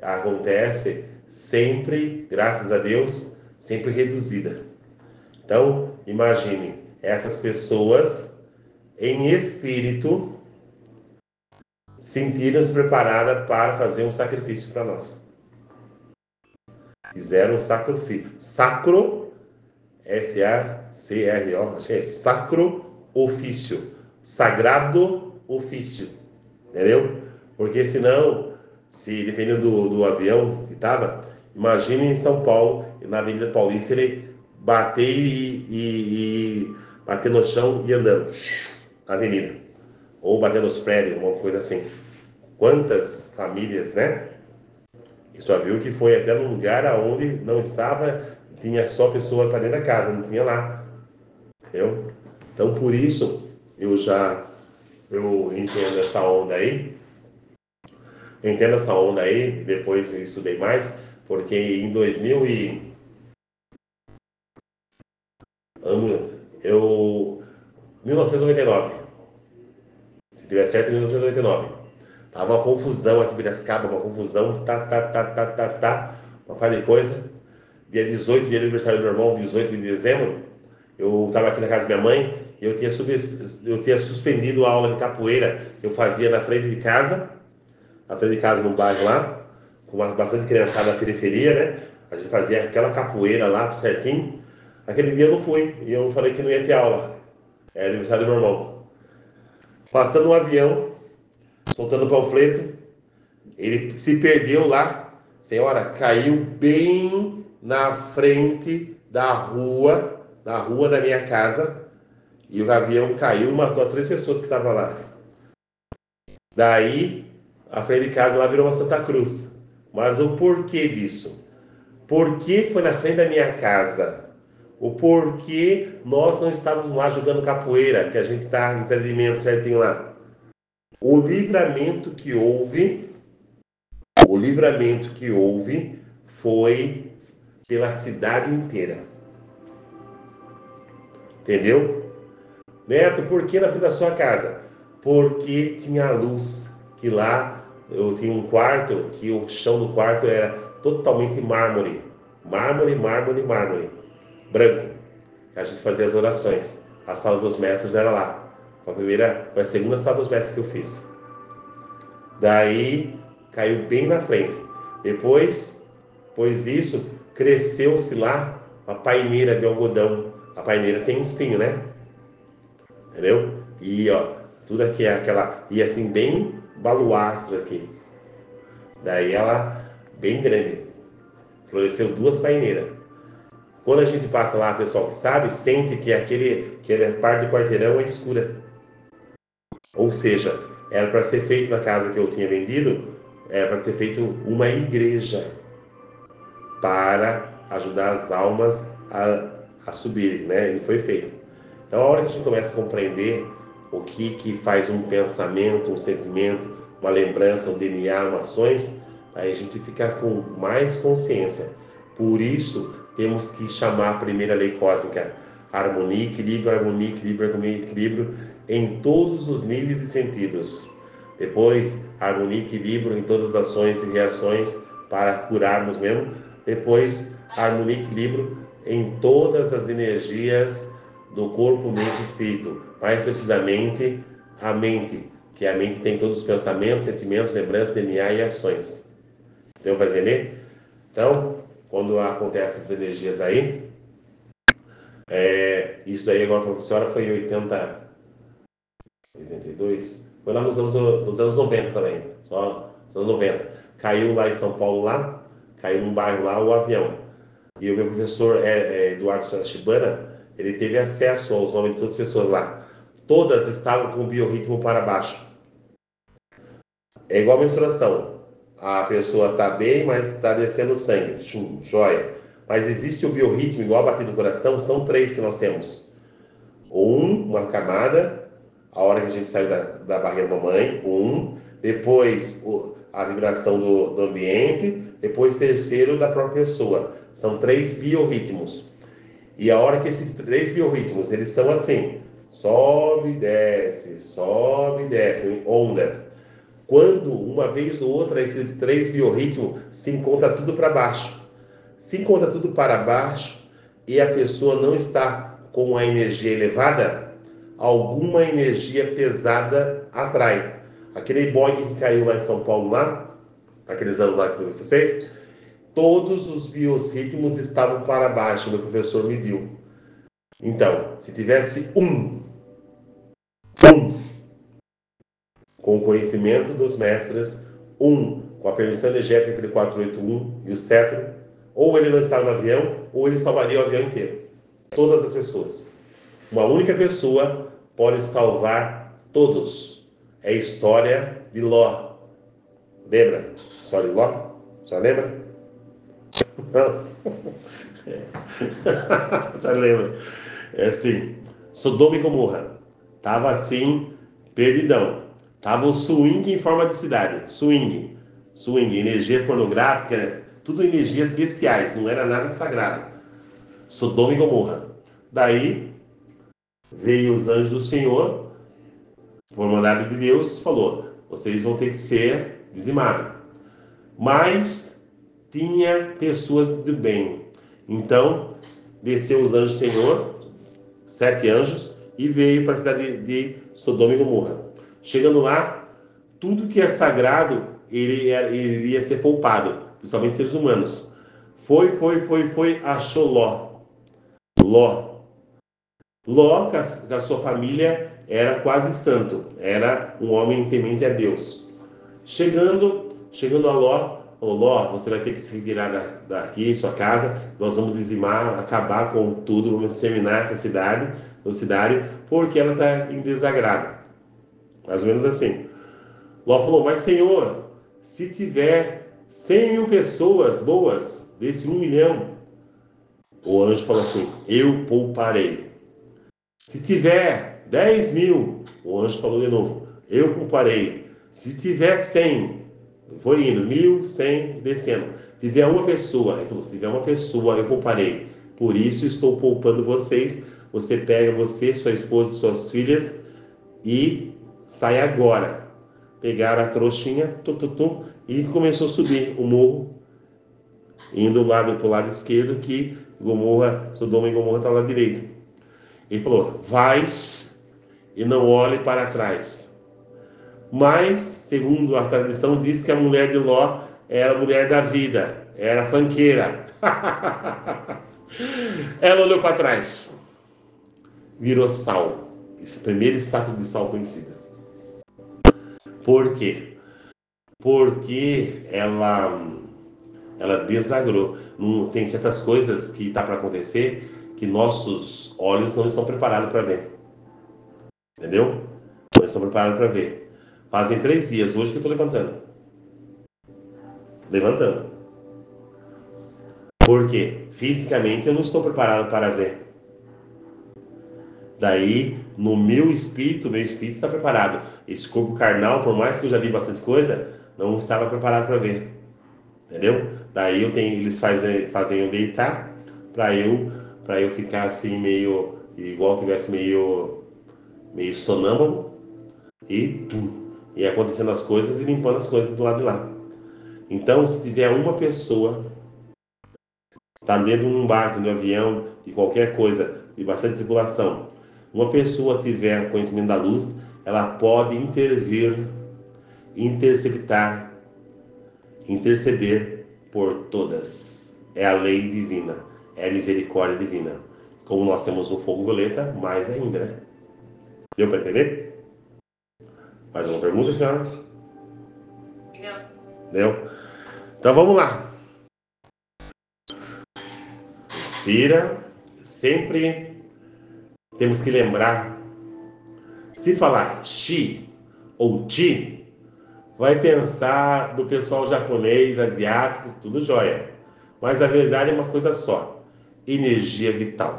sempre, graças a Deus, sempre reduzida. Então, imagine essas pessoas em espírito sentiram-se preparadas para fazer um sacrifício para nós. Fizeram um sacrifício. Sacro, S-A-C-R-O, acho que é sacro ofício. Sagrado ofício. Entendeu? Porque senão, dependendo do avião que estava, imagine em São Paulo, na Avenida Paulista, ele bater e bater no chão e andando na avenida. Ou bater nos prédios, uma coisa assim. Quantas famílias, né? E só viu que foi até num lugar onde não estava, tinha só pessoa para dentro da casa, não tinha lá. Entendeu? Então, por isso, eu entendo essa onda aí. Eu entendo essa onda aí, depois eu estudei mais, porque em 1999, se tiver certo, 1999, tava uma confusão aqui em Piracicaba, uma confusão, uma par de coisa. Dia 18, dia do aniversário do meu irmão, 18 de dezembro, eu estava aqui na casa da minha mãe e eu tinha suspendido a aula de capoeira que eu fazia na frente de casa num bairro lá, com bastante criançada na periferia, né? A gente fazia aquela capoeira lá, tudo certinho. Aquele dia eu não fui, e eu falei que não ia ter aula. É aniversário do meu irmão. Passando um avião, soltando panfleto, ele se perdeu lá, senhora, caiu bem na frente da rua da minha casa, e o avião caiu e matou as 3 pessoas que estavam lá. Daí, a frente de casa lá virou uma Santa Cruz. Mas o porquê disso? Por que foi na frente da minha casa? O porquê nós não estávamos lá jogando capoeira, que a gente está em entendimento certinho lá. O livramento que houve foi pela cidade inteira. Entendeu? Neto, por que na frente da sua casa? Porque tinha luz, que lá eu tinha um quarto, que o chão do quarto era totalmente mármore. Mármore, branco. A gente fazia as orações. A sala dos mestres era lá. Foi a segunda sala dos mestres que eu fiz. Daí caiu bem na frente. Depois isso, cresceu-se lá uma paineira de algodão. A paineira tem um espinho, né? Entendeu? E ó, tudo aqui é aquela. E assim, bem baluastro aqui. Daí ela, bem grande. Floresceu 2 paineiras. Quando a gente passa lá, pessoal que sabe, sente que aquela parte do quarteirão é escura. Ou seja, era para ser feito na casa que eu tinha vendido, era para ser feito uma igreja para ajudar as almas a subirem, né? E foi feito. Então, a hora que a gente começa a compreender o que faz um pensamento, um sentimento, uma lembrança, um DNA, uma ações, aí a gente fica com mais consciência. Por isso, temos que chamar a primeira lei cósmica: harmonia, equilíbrio em todos os níveis e sentidos. Depois, harmonia e equilíbrio em todas as ações e reações para curarmos mesmo. Depois, harmonia e equilíbrio em todas as energias do corpo, mente e espírito. Mais precisamente, a mente, que a mente tem todos os pensamentos, sentimentos, lembranças, DNA e ações. Deu para entender? Então, quando acontecem essas energias aí, isso aí agora para a senhora foi em 82, foi lá nos anos 90 também, só nos anos 90. Caiu lá em São Paulo, caiu num bairro lá o avião. E o meu professor Eduardo Shibana, ele teve acesso aos nomes de todas as pessoas lá. Todas estavam com o biorritmo para baixo. É igual a menstruação. A pessoa está bem, mas está descendo o sangue. Joia. Mas existe o biorritmo igual a bater do coração, são 3 que nós temos. Uma camada, a hora que a gente saiu da barriga da mamãe, depois a vibração do ambiente, depois terceiro da própria pessoa. São 3 biorritmos. E a hora que esses 3 biorritmos, eles estão assim, sobe, desce, ondas. Quando, uma vez ou outra, esses 3 biorritmos se encontra tudo para baixo. Se encontra tudo para baixo e a pessoa não está com a energia elevada, alguma energia pesada atrai. Aquele Boeing que caiu lá em São Paulo, aqueles anos lá que eu vi vocês, todos os biorritmos estavam para baixo, meu professor mediu. Então, se tivesse com o conhecimento dos mestres, com a permissão energética aquele 481 e o cetro, ou ele não estava no avião, ou ele salvaria o avião inteiro. Todas as pessoas. Uma única pessoa pode salvar todos. É a história de Ló. Lembra? História de Ló? A senhora lembra? Não? A senhora lembra? É assim, Sodoma e Gomorra. Tava assim, perdidão. Tava o swing em forma de cidade. Swing, energia pornográfica, tudo energias bestiais, não era nada sagrado. Sodoma e Gomorra. Daí veio os anjos do Senhor, por mandado de Deus, falou: vocês vão ter que ser dizimados. Mas tinha pessoas do bem. Então desceu os anjos do Senhor, 7 anjos, e veio para a cidade de Sodoma e Gomorra. Chegando lá, tudo que é sagrado, ele iria ser poupado, principalmente seres humanos. Foi, achou Ló, com a sua família, era quase santo, era um homem temente a Deus. Chegando a Ló, falou: Ló, você vai ter que se retirar daqui, sua casa, nós vamos dizimar, acabar com tudo, vamos exterminar essa cidade, porque ela está em desagrado. Mais ou menos assim. Ló falou: mas Senhor, se tiver 100.000 pessoas boas desse 1 milhão, o anjo falou assim, eu pouparei. Se tiver 10.000, o anjo falou de novo, eu pouparei. Se tiver 100, foi indo, 1.000, 100, descendo. Se tiver uma pessoa, ele falou, se tiver uma pessoa, eu pouparei. Por isso estou poupando vocês. Você pega você, sua esposa e suas filhas e sai agora. Pegaram a trouxinha, e começou a subir o morro, indo para o lado esquerdo, que Gomorra, Sodoma e Gomorra está lá direito. Ele falou, vais e não olhe para trás. Mas, segundo a tradição, diz que a mulher de Ló era a mulher da vida, era fanqueira. Ela olhou para trás, virou sal. Esse é o primeiro estátua de sal conhecida. Por quê? Porque ela desagrou. Tem certas coisas que está para acontecer que nossos olhos não estão preparados para ver. Entendeu? Não estão preparados para ver. Fazem 3 dias, hoje que eu estou levantando. Por quê? Fisicamente eu não estou preparado para ver. Daí, no meu espírito está preparado. Esse corpo carnal, por mais que eu já vi bastante coisa, não estava preparado para ver. Entendeu? Daí eles fazem eu deitar para eu ficar assim meio igual tivesse meio sonâmbulo e acontecendo as coisas e limpando as coisas do lado de lá. Então, se tiver uma pessoa tá dentro de um barco, de um avião, de qualquer coisa, de bastante tripulação, uma pessoa tiver conhecimento da luz, ela pode intervir, interceptar, interceder por todas. É a lei divina, é a misericórdia divina. Como nós temos o fogo violeta, mais ainda, né? Deu para entender? Mais uma pergunta, senhora? Deu? Então vamos lá. Respira. Sempre temos que lembrar. Se falar chi ou ti, vai pensar do pessoal japonês, asiático, tudo jóia. Mas a verdade é uma coisa só: energia vital.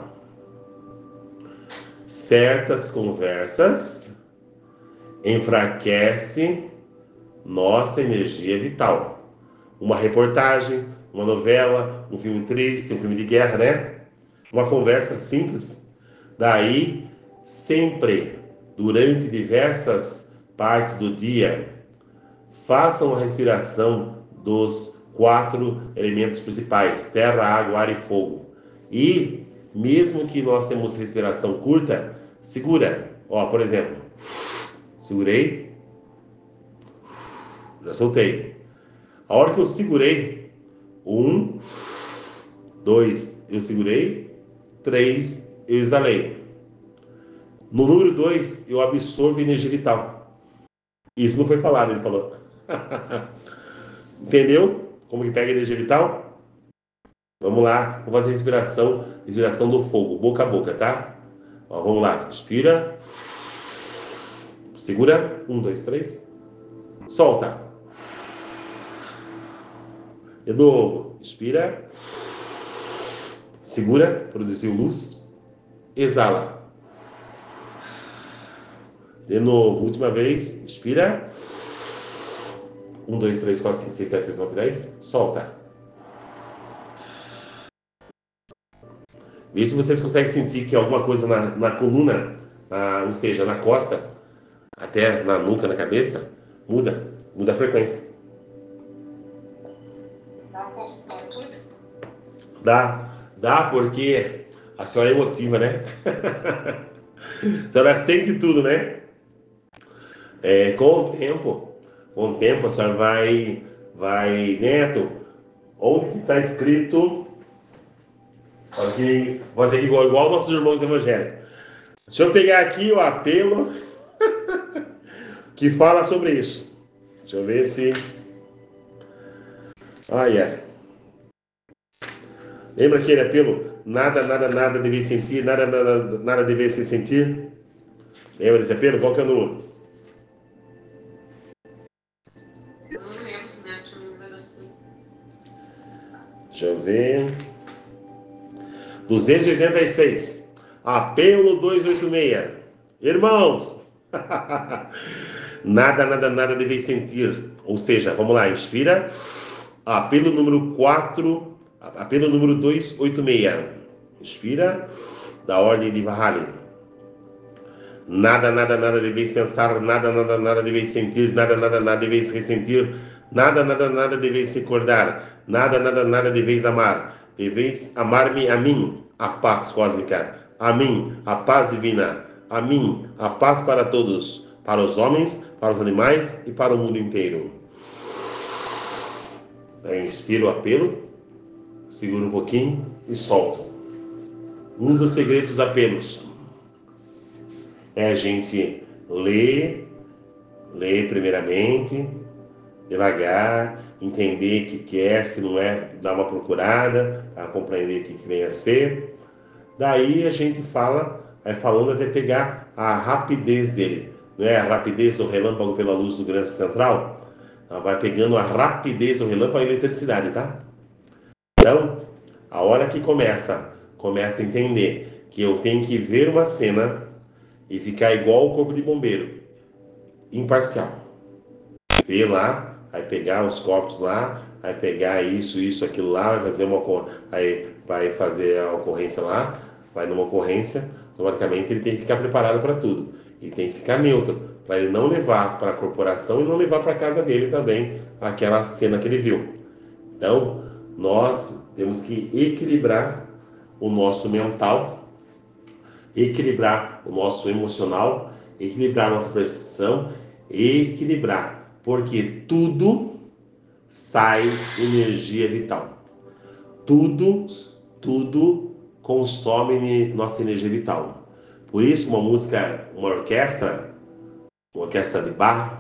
Certas conversas enfraquecem nossa energia vital. Uma reportagem, uma novela, um filme triste, um filme de guerra, né? Uma conversa simples. Daí, sempre, durante diversas partes do dia, façam a respiração dos 4 elementos principais: terra, água, ar e fogo. E, mesmo que nós temos respiração curta, segura. Ó, por exemplo, segurei, já soltei. A hora que eu segurei, 1, 2, eu segurei, 3, eu exalei. No número 2, eu absorvo energia vital. Isso não foi falado, ele falou. Entendeu? Como que pega energia vital? Vamos lá, vamos fazer respiração do fogo, boca a boca, tá? Ó, vamos lá, inspira. Segura, 1, 2, 3. Solta. De novo, inspira. Segura, produziu luz. Exala. De novo, última vez, inspira. 1, 2, 3, 4, 5, 6, 7, 8, 9, 10. Solta. Vê se vocês conseguem sentir que alguma coisa na coluna, ou seja, na costa, até na nuca, na cabeça, muda a frequência. Dá um pouco de tudo? Dá porque a senhora é emotiva, né? A senhora sente tudo, né? Com o tempo a senhora vai, Neto, onde que está escrito, vou fazer igual nossos irmãos evangélicos. Deixa eu pegar aqui o apelo que fala sobre isso. Deixa eu ver se... Lembra aquele apelo? Nada deveria sentir, nada deveria se sentir. Lembra desse apelo? Qual que é o número? Eu não lembro, né? Deixa eu ver assim. Deixa eu ver. 286. Apelo 286. Irmãos, nada deveis sentir. Ou seja, vamos lá, inspira. Apelo número 4, apelo número 286. Inspira, da ordem de Vahali. Nada deveis pensar, nada deveis sentir, nada deveis ressentir, nada deveis recordar, nada deveis amar. Deveis amar-me a mim, a paz cósmica, a mim, a paz divina, a mim, a paz para todos, para os homens, para os animais e para o mundo inteiro. Eu inspiro o apelo, seguro um pouquinho e solto. Um dos segredos dos apelos é a gente ler primeiramente, devagar, entender o que é, se não é, dar uma procurada, para compreender o que vem a ser. Daí a gente fala, vai falando até pegar a rapidez dele, não é a rapidez do relâmpago pela luz do grande central? Ela vai pegando a rapidez do relâmpago e a eletricidade, tá? Então, a hora que começa a entender que eu tenho que ver uma cena e ficar igual o corpo de bombeiro, imparcial. Ver lá, vai pegar os corpos lá, vai pegar isso, aquilo lá, vai fazer a ocorrência lá, vai numa ocorrência, automaticamente ele tem que ficar preparado para tudo. E tem que ficar neutro, para ele não levar para a corporação e não levar para a casa dele também aquela cena que ele viu. Então, nós temos que equilibrar o nosso mental, equilibrar o nosso emocional, equilibrar a nossa percepção, equilibrar, porque tudo sai energia vital. Tudo consome nossa energia vital. Por isso, uma orquestra de Bach,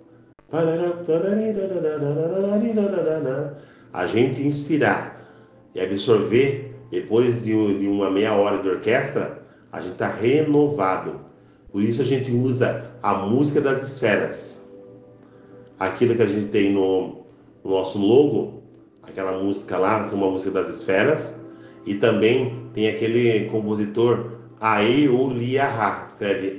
a gente inspirar e absorver, depois de uma meia hora de orquestra, a gente está renovado. Por isso a gente usa a música das esferas. Aquilo que a gente tem no nosso logo, aquela música lá, uma música das esferas, e também tem aquele compositor Aeoliah, escreve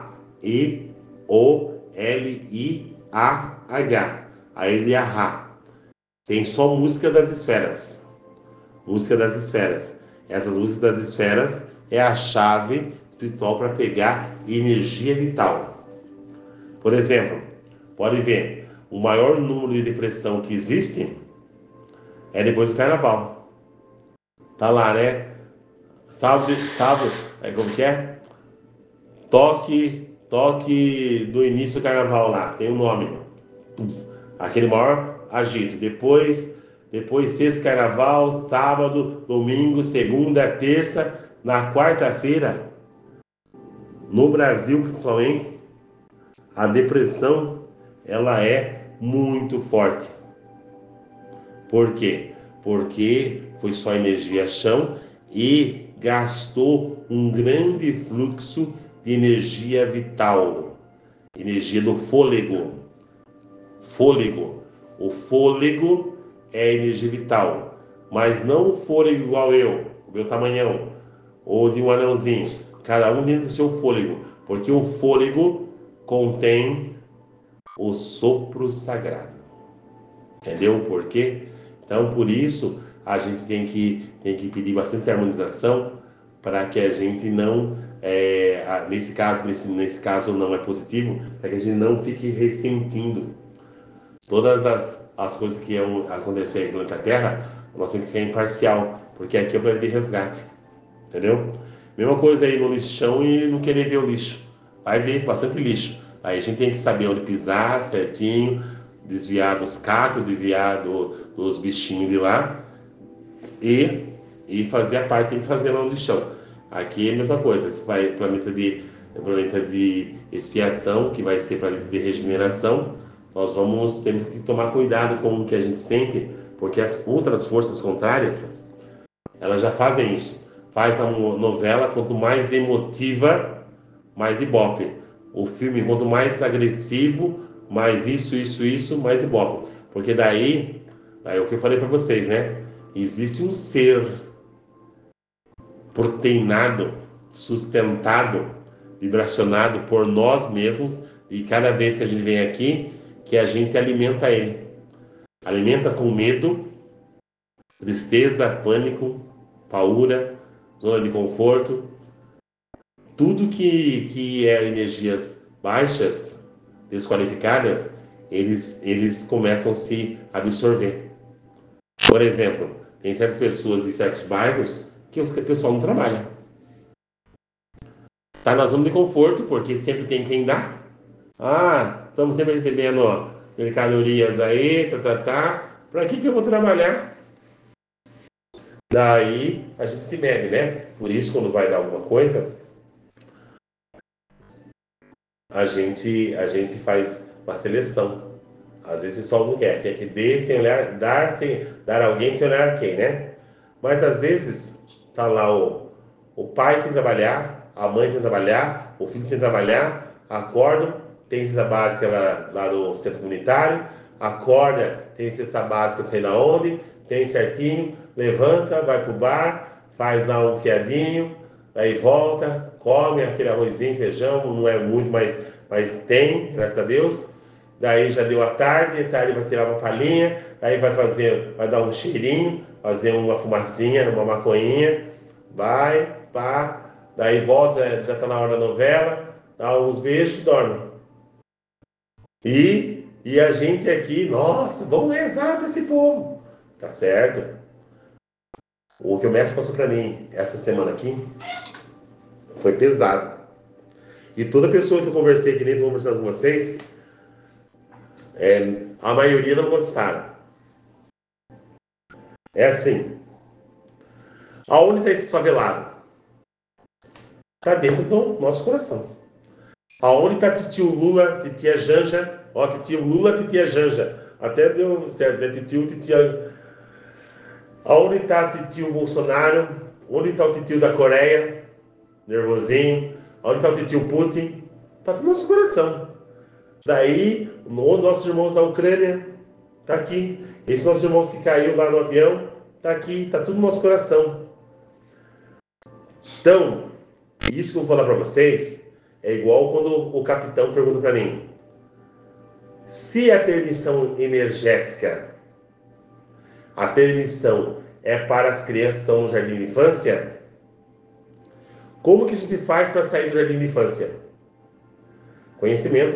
A-E-O-L-I-A-H, Aeoliah. Tem só música das esferas. Música das esferas. Essas músicas das esferas é a chave espiritual para pegar energia vital. Por exemplo, pode ver, o maior número de depressão que existe é depois do carnaval. Tá lá, né? Sábado, como que é? Toque do início do carnaval lá, tem um nome. Aquele maior agito. Depois sexta carnaval, sábado, domingo, segunda, terça, na quarta-feira, no Brasil principalmente, a depressão ela é muito forte. Por quê? Porque foi só energia chão e gastou um grande fluxo de energia vital, energia do fôlego. O fôlego é energia vital, mas não o fôlego igual eu, o meu tamanhão, ou de um anãozinho, cada um dentro do seu fôlego, porque o fôlego contém o sopro sagrado. Entendeu por quê? Então, por isso, a gente tem que pedir bastante harmonização para que a gente não, nesse caso não é positivo, para que a gente não fique ressentindo todas as coisas que iam acontecer no planeta Terra. Nós temos que ficar imparcial, porque aqui é o planeta de resgate, entendeu? Mesma coisa aí no lixão e não querer ver o lixo. Vai ver bastante lixo. Aí a gente tem que saber onde pisar certinho, desviar dos cacos, desviar dos bichinhos de lá e fazer a parte que tem que fazer lá no lixão. Aqui é a mesma coisa. Esse vai planeta de expiação, que vai ser planeta de regeneração. Nós temos que tomar cuidado com o que a gente sente, porque as outras forças contrárias, elas já fazem isso. Faz a novela, quanto mais emotiva, mais ibope. O filme, quanto mais agressivo, mais isso, mais ibope. Porque daí é o que eu falei para vocês, né? existe um ser proteinado, sustentado, vibracionado por nós mesmos, e cada vez que a gente vem aqui, que a gente alimenta ele. Alimenta com medo, tristeza, pânico, paura, zona de conforto. Tudo que é energias baixas, desqualificadas, eles começam a se absorver. Por exemplo, tem certas pessoas em certos bairros que o pessoal não trabalha. Está na zona de conforto, porque sempre tem quem dá. Estamos sempre recebendo mercadorias aí, Para que eu vou trabalhar? Daí a gente se mede, né? Por isso, quando vai dar alguma coisa, a gente faz uma seleção. Às vezes o pessoal não quer que dê sem olhar, dar alguém sem olhar a quem, né? Mas às vezes tá lá o pai sem trabalhar, a mãe sem trabalhar, o filho sem trabalhar, acordam, tem cesta básica lá no centro comunitário, acorda, tem cesta básica não sei lá onde, tem certinho, levanta, vai pro bar, faz lá um fiadinho, aí volta, come aquele arrozinho, feijão, não é muito, mas tem, graças a Deus. Daí já deu a tarde vai tirar uma palhinha, aí vai dar um cheirinho, fazer uma fumacinha, uma maconhinha, pá, daí volta, já está na hora da novela, dá uns beijos e dorme. E a gente aqui, nossa, vamos rezar para esse povo. Tá certo? O que o mestre passou para mim essa semana aqui foi pesado. E toda pessoa que eu conversei, que nem estou conversando com vocês, a maioria não gostaram. É assim. Aonde está esse favelado? Está dentro do nosso coração. Aonde está titio Lula, titia Janja? Titio Lula, titia Janja. Até deu certo, né? Titia. Aonde está titio Bolsonaro? Onde está o titio da Coreia? Nervosinho. Onde está o titio Putin? Está tudo no nosso coração. Daí, nossos irmãos da Ucrânia, está aqui. Esses nossos irmãos que caiu lá no avião, está aqui. Está tudo no nosso coração. Então, isso que eu vou falar para vocês é igual quando o capitão pergunta para mim: se a permissão energética, a permissão é para as crianças que estão no jardim de infância, como que a gente faz para sair do jardim de infância? Conhecimento.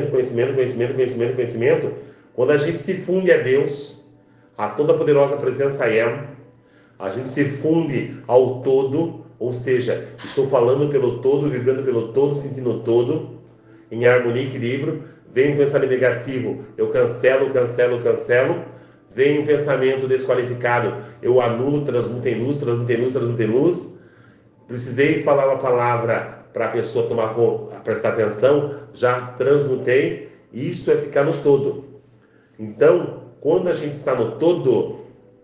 Quando a gente se funde a Deus, a toda poderosa presença a gente se funde ao todo, ou seja, estou falando pelo todo, vibrando pelo todo, sentindo o todo, em harmonia e equilíbrio. Vem um pensamento negativo, eu cancelo. Vem um pensamento desqualificado, eu anulo, transmuto em luz. Precisei falar uma palavra para a pessoa prestar atenção, já transmutei. Isso é ficar no todo. Então, quando a gente está no todo,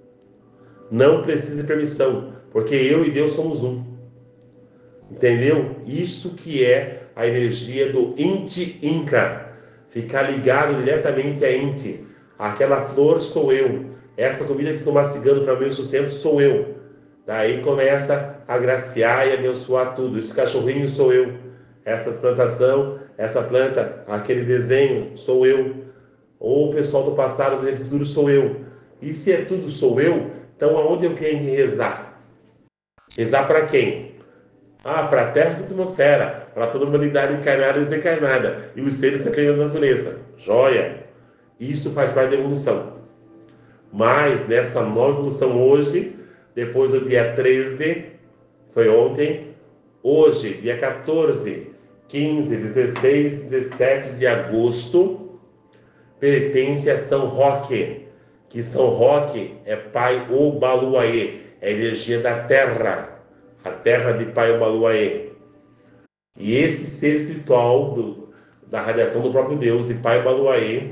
não precisa de permissão, porque eu e Deus somos um. Entendeu? Isso que é a energia do Inti Inca. Ficar ligado diretamente a Inti. Aquela flor sou eu. Essa comida que estou mastigando para o meu sustento sou eu. Daí começa a agraciar e abençoar tudo. Esse cachorrinho sou eu. Essa plantação, essa planta, aquele desenho sou eu. Ou o pessoal do passado, do futuro sou eu. E se é tudo sou eu, então aonde eu tenho que rezar? Rezar para quem? Para a Terra e a atmosfera, para toda a humanidade encarnada e desencarnada, e os seres da criação da natureza. Joia! Isso faz parte da evolução. Mas nessa nova evolução hoje, depois do dia 13, foi ontem, hoje, dia 14, 15, 16, 17 de agosto, pertence a São Roque, que São Roque é Pai Obaluayê, é a energia da Terra, a terra de Pai Obaluayê. E esse ser espiritual da radiação do próprio Deus, de Pai Obaluayê,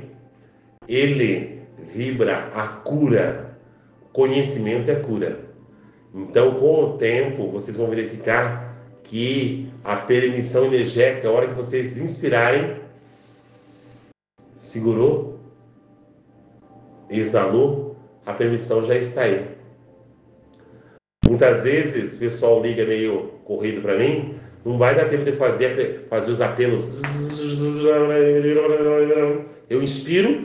ele vibra a cura. Conhecimento é cura. Então, com o tempo, vocês vão verificar que a permissão energética, a hora que vocês inspirarem, segurou, exalou, a permissão já está aí. Muitas vezes o pessoal liga meio corrido para mim, não vai dar tempo de fazer os apelos. Eu inspiro,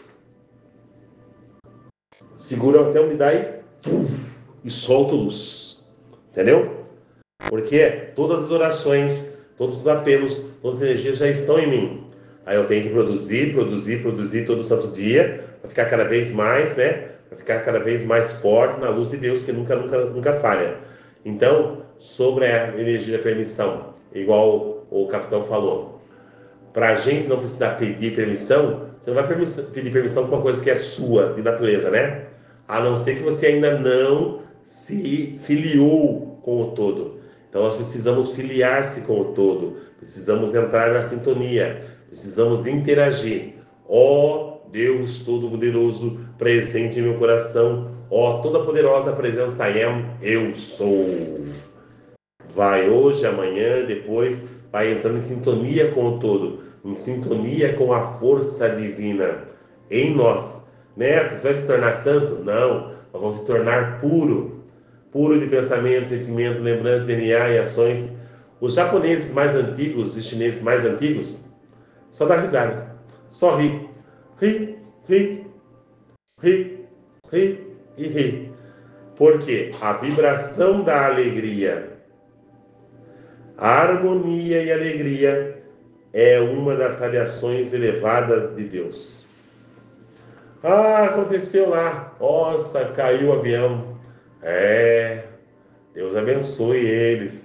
seguro até onde dá e solto luz. Entendeu? Porque todas as orações, todos os apelos, todas as energias já estão em mim. Aí eu tenho que produzir todo santo dia, para ficar cada vez mais, né? Para ficar cada vez mais forte na luz de Deus, que nunca falha. Então, sobre a energia da permissão, igual o capitão falou, para a gente não precisar pedir permissão, você não vai pedir permissão para uma coisa que é sua, de natureza, né? A não ser que você ainda não se filiou com o todo. Então nós precisamos filiar-se com o todo, precisamos entrar na sintonia, precisamos interagir. Ó Deus Todo-Poderoso, presente em meu coração, ó toda poderosa presença eu sou. Vai hoje, amanhã, depois, vai entrando em sintonia com o todo, em sintonia com a força divina em nós. Neto, você vai se tornar santo? Não, nós vamos se tornar puro de pensamento, sentimento, lembrança, DNA e ações. Os japoneses mais antigos e chineses mais antigos só dá risada, só ri, ri, ri, ri, ri e ri. Porque a vibração da alegria, a harmonia e alegria é uma das radiações elevadas de Deus. Ah, aconteceu lá. Nossa, caiu o avião. Deus abençoe eles.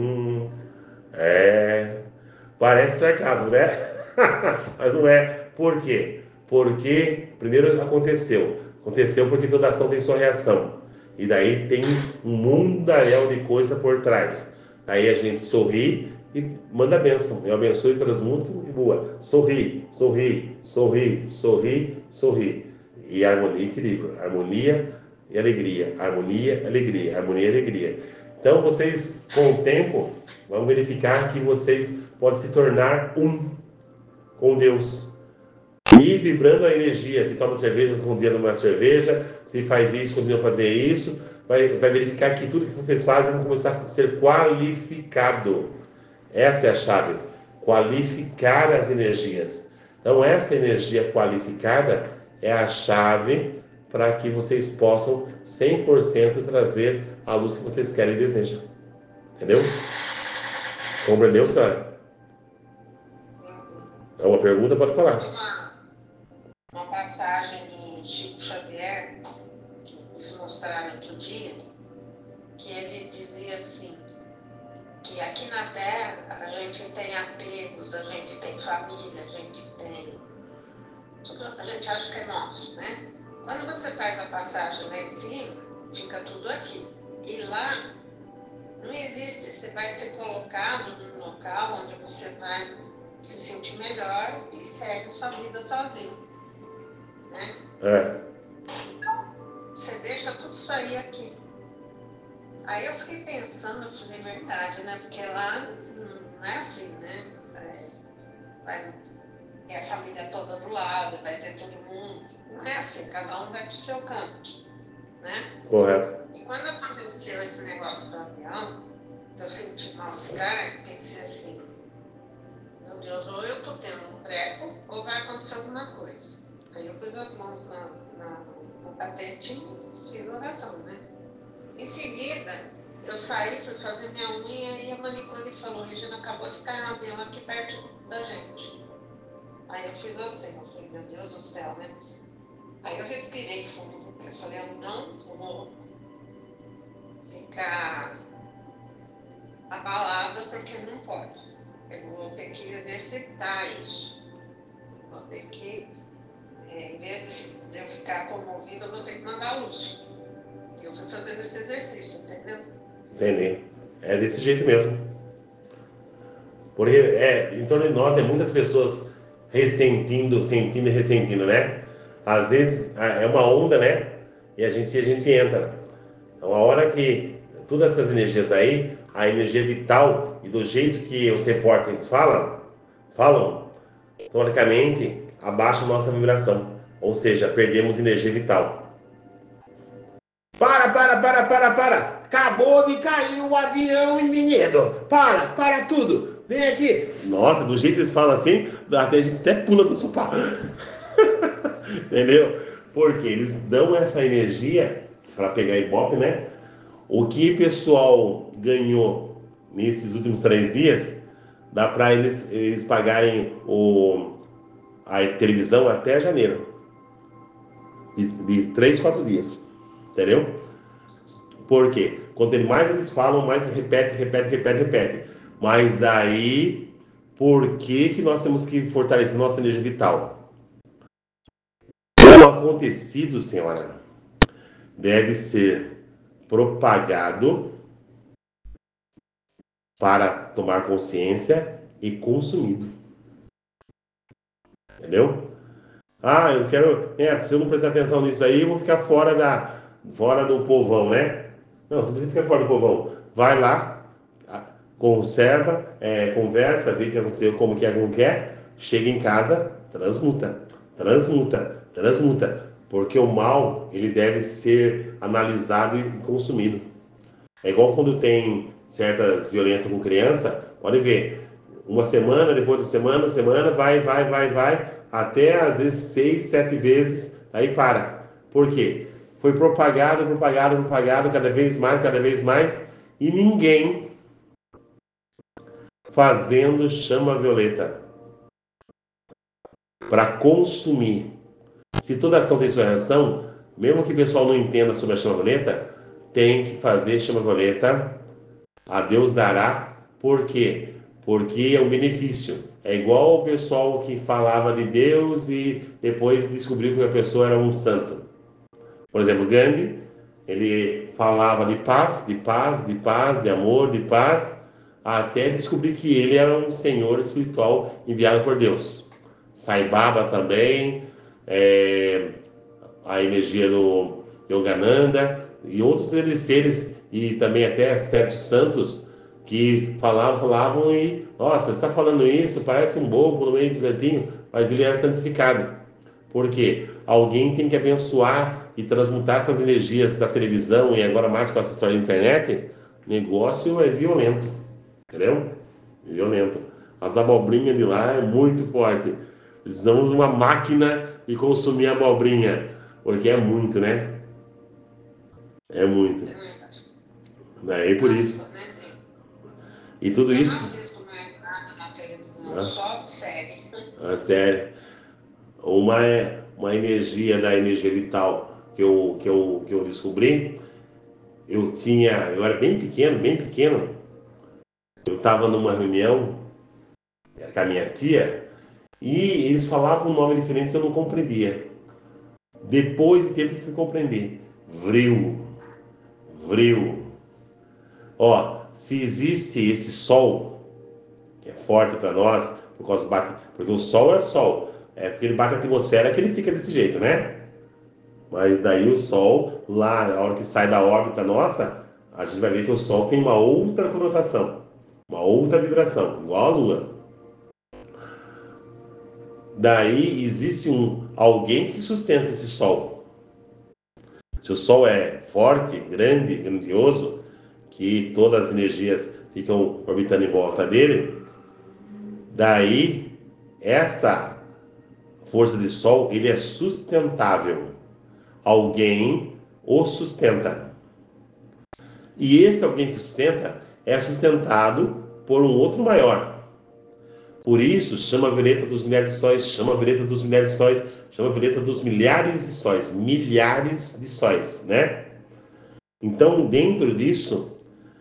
Parece sarcasmo, né? Mas não é. Por quê? Porque primeiro aconteceu. Aconteceu porque toda ação tem sua reação. E daí tem um mundaréu de coisa por trás. Aí a gente sorri e manda bênção. Eu abençoe pelas muito e boa. Sorri, sorri, sorri, sorri, sorri. E harmonia e equilíbrio. Harmonia e alegria. Harmonia, alegria. Harmonia e alegria. Então vocês, com o tempo, vão verificar que vocês podem se tornar um com Deus. E vibrando a energia, se toma cerveja, continua numa cerveja, se faz isso, continua a fazer isso, vai verificar que tudo que vocês fazem vai começar a ser qualificado. Essa é a chave, qualificar as energias. Então essa energia qualificada é a chave para que vocês possam 100% trazer a luz que vocês querem e desejam. Entendeu? Compreendeu, senhora? É uma pergunta? Pode falar. Uma passagem do Chico Xavier, que nos mostraram outro dia, que ele dizia assim, que aqui na Terra a gente tem apegos, a gente tem família, a gente tem... Tudo, a gente acha que é nosso, né? Quando você faz a passagem lá em cima, fica tudo aqui. E lá não existe, você vai ser colocado num local onde você vai se sentir melhor e segue sua vida sozinho, né? Então, você deixa tudo isso aí aqui. Aí eu fiquei pensando, eu falei, verdade, né? Porque lá não é assim, né? Vai ter a família toda do lado, vai ter todo mundo. Não é assim, cada um vai pro seu canto, né? Correto. E quando aconteceu esse negócio do avião, eu senti mal-estar, pensei assim, meu Deus, ou eu tô tendo um treco, ou vai acontecer alguma coisa. Aí eu pus as mãos no tapete e fiz oração, né? Em seguida, eu saí, fui fazer minha unha e a manicure falou, Regina, acabou de cair um avião aqui perto da gente. Aí eu fiz assim, eu falei, meu Deus do céu, né? Aí eu respirei fundo, eu falei, eu não vou ficar abalada porque não pode. Eu vou ter que exercitar isso. Vou ter que, em vez de eu ficar comovida, eu vou ter que mandar luz. E eu fui fazendo esse exercício, entendeu? Entendi. É desse jeito mesmo. Porque em torno de nós muitas pessoas sentindo e ressentindo, né? Às vezes é uma onda, né? E a gente entra. Então a hora que todas essas energias aí, a energia vital e do jeito que os repórteres falam, teoricamente abaixa a nossa vibração. Ou seja, perdemos energia vital. Para! acabou de cair o avião em Vinhedo. Para tudo. Vem aqui. Nossa, do jeito que eles falam assim, até a gente até pula do sofá. Entendeu? Porque eles dão essa energia para pegar Ibope, né? O que o pessoal ganhou nesses últimos 3 dias, dá para eles pagarem a televisão até janeiro. De 3, 4 dias. Entendeu? Por quê? Quanto mais eles falam, mais repete. Mas daí, por que nós temos que fortalecer nossa energia vital? O acontecido, senhora, deve ser propagado para tomar consciência e consumido. Entendeu? Eu quero... se eu não prestar atenção nisso aí, eu vou ficar fora do povão, né? Não, você precisa ficar fora do povão. Vai lá, conserva, conversa, vê o que aconteceu, como que é, chega em casa, transmuta. Porque o mal, ele deve ser analisado e consumido. É igual quando tem certas violências com criança, pode ver, uma semana, depois de semana, vai, até às vezes 6, 7 vezes, aí para. Por quê? Foi propagado, cada vez mais, e ninguém fazendo chama violeta para consumir. Se toda ação tem sua reação, mesmo que o pessoal não entenda sobre a chama violeta, tem que fazer chama violeta, a Deus dará. Por quê? Porque é um benefício. É igual o pessoal que falava de Deus e depois descobriu que a pessoa era um santo. Por exemplo, Gandhi, ele falava de paz, de amor, de paz, até descobrir que ele era um senhor espiritual enviado por Deus. Sai Baba também, a energia do Yogananda e outros seres, e também até certos santos que falavam e, nossa, você está falando isso, parece um bobo no meio do cantinho, mas ele era santificado. Por quê? Alguém tem que abençoar e transmutar essas energias da televisão, e agora mais com essa história da internet, o negócio é violento, entendeu? Violento. As abobrinhas de lá é muito forte. Precisamos de uma máquina e consumir a abobrinha, porque é muito, né? É muito. Daí por isso. E tudo isso. Eu não assisto mais nada na televisão, só série. A série. Uma energia da energia vital que eu descobri. Eu era bem pequeno. Eu estava numa reunião com a minha tia e eles falavam um nome diferente que eu não compreendia. Depois de tempo que fui compreender. Vril. Se existe esse sol que é forte para nós, porque o sol é sol, porque ele bate na atmosfera que ele fica desse jeito, né? Mas daí o sol, lá, a hora que sai da órbita nossa, a gente vai ver que o sol tem uma outra conotação, uma outra vibração, igual a Lua. Daí existe alguém que sustenta esse sol. Se o sol é forte, grandioso, que todas as energias ficam orbitando em volta dele, daí essa força de sol, ele é sustentável. Alguém o sustenta. E esse alguém que sustenta é sustentado por um outro maior. Por isso, chama a violeta dos milhares de sóis, chama a violeta dos milhares de sóis, chama a violeta dos milhares de sóis, né? Então, dentro disso,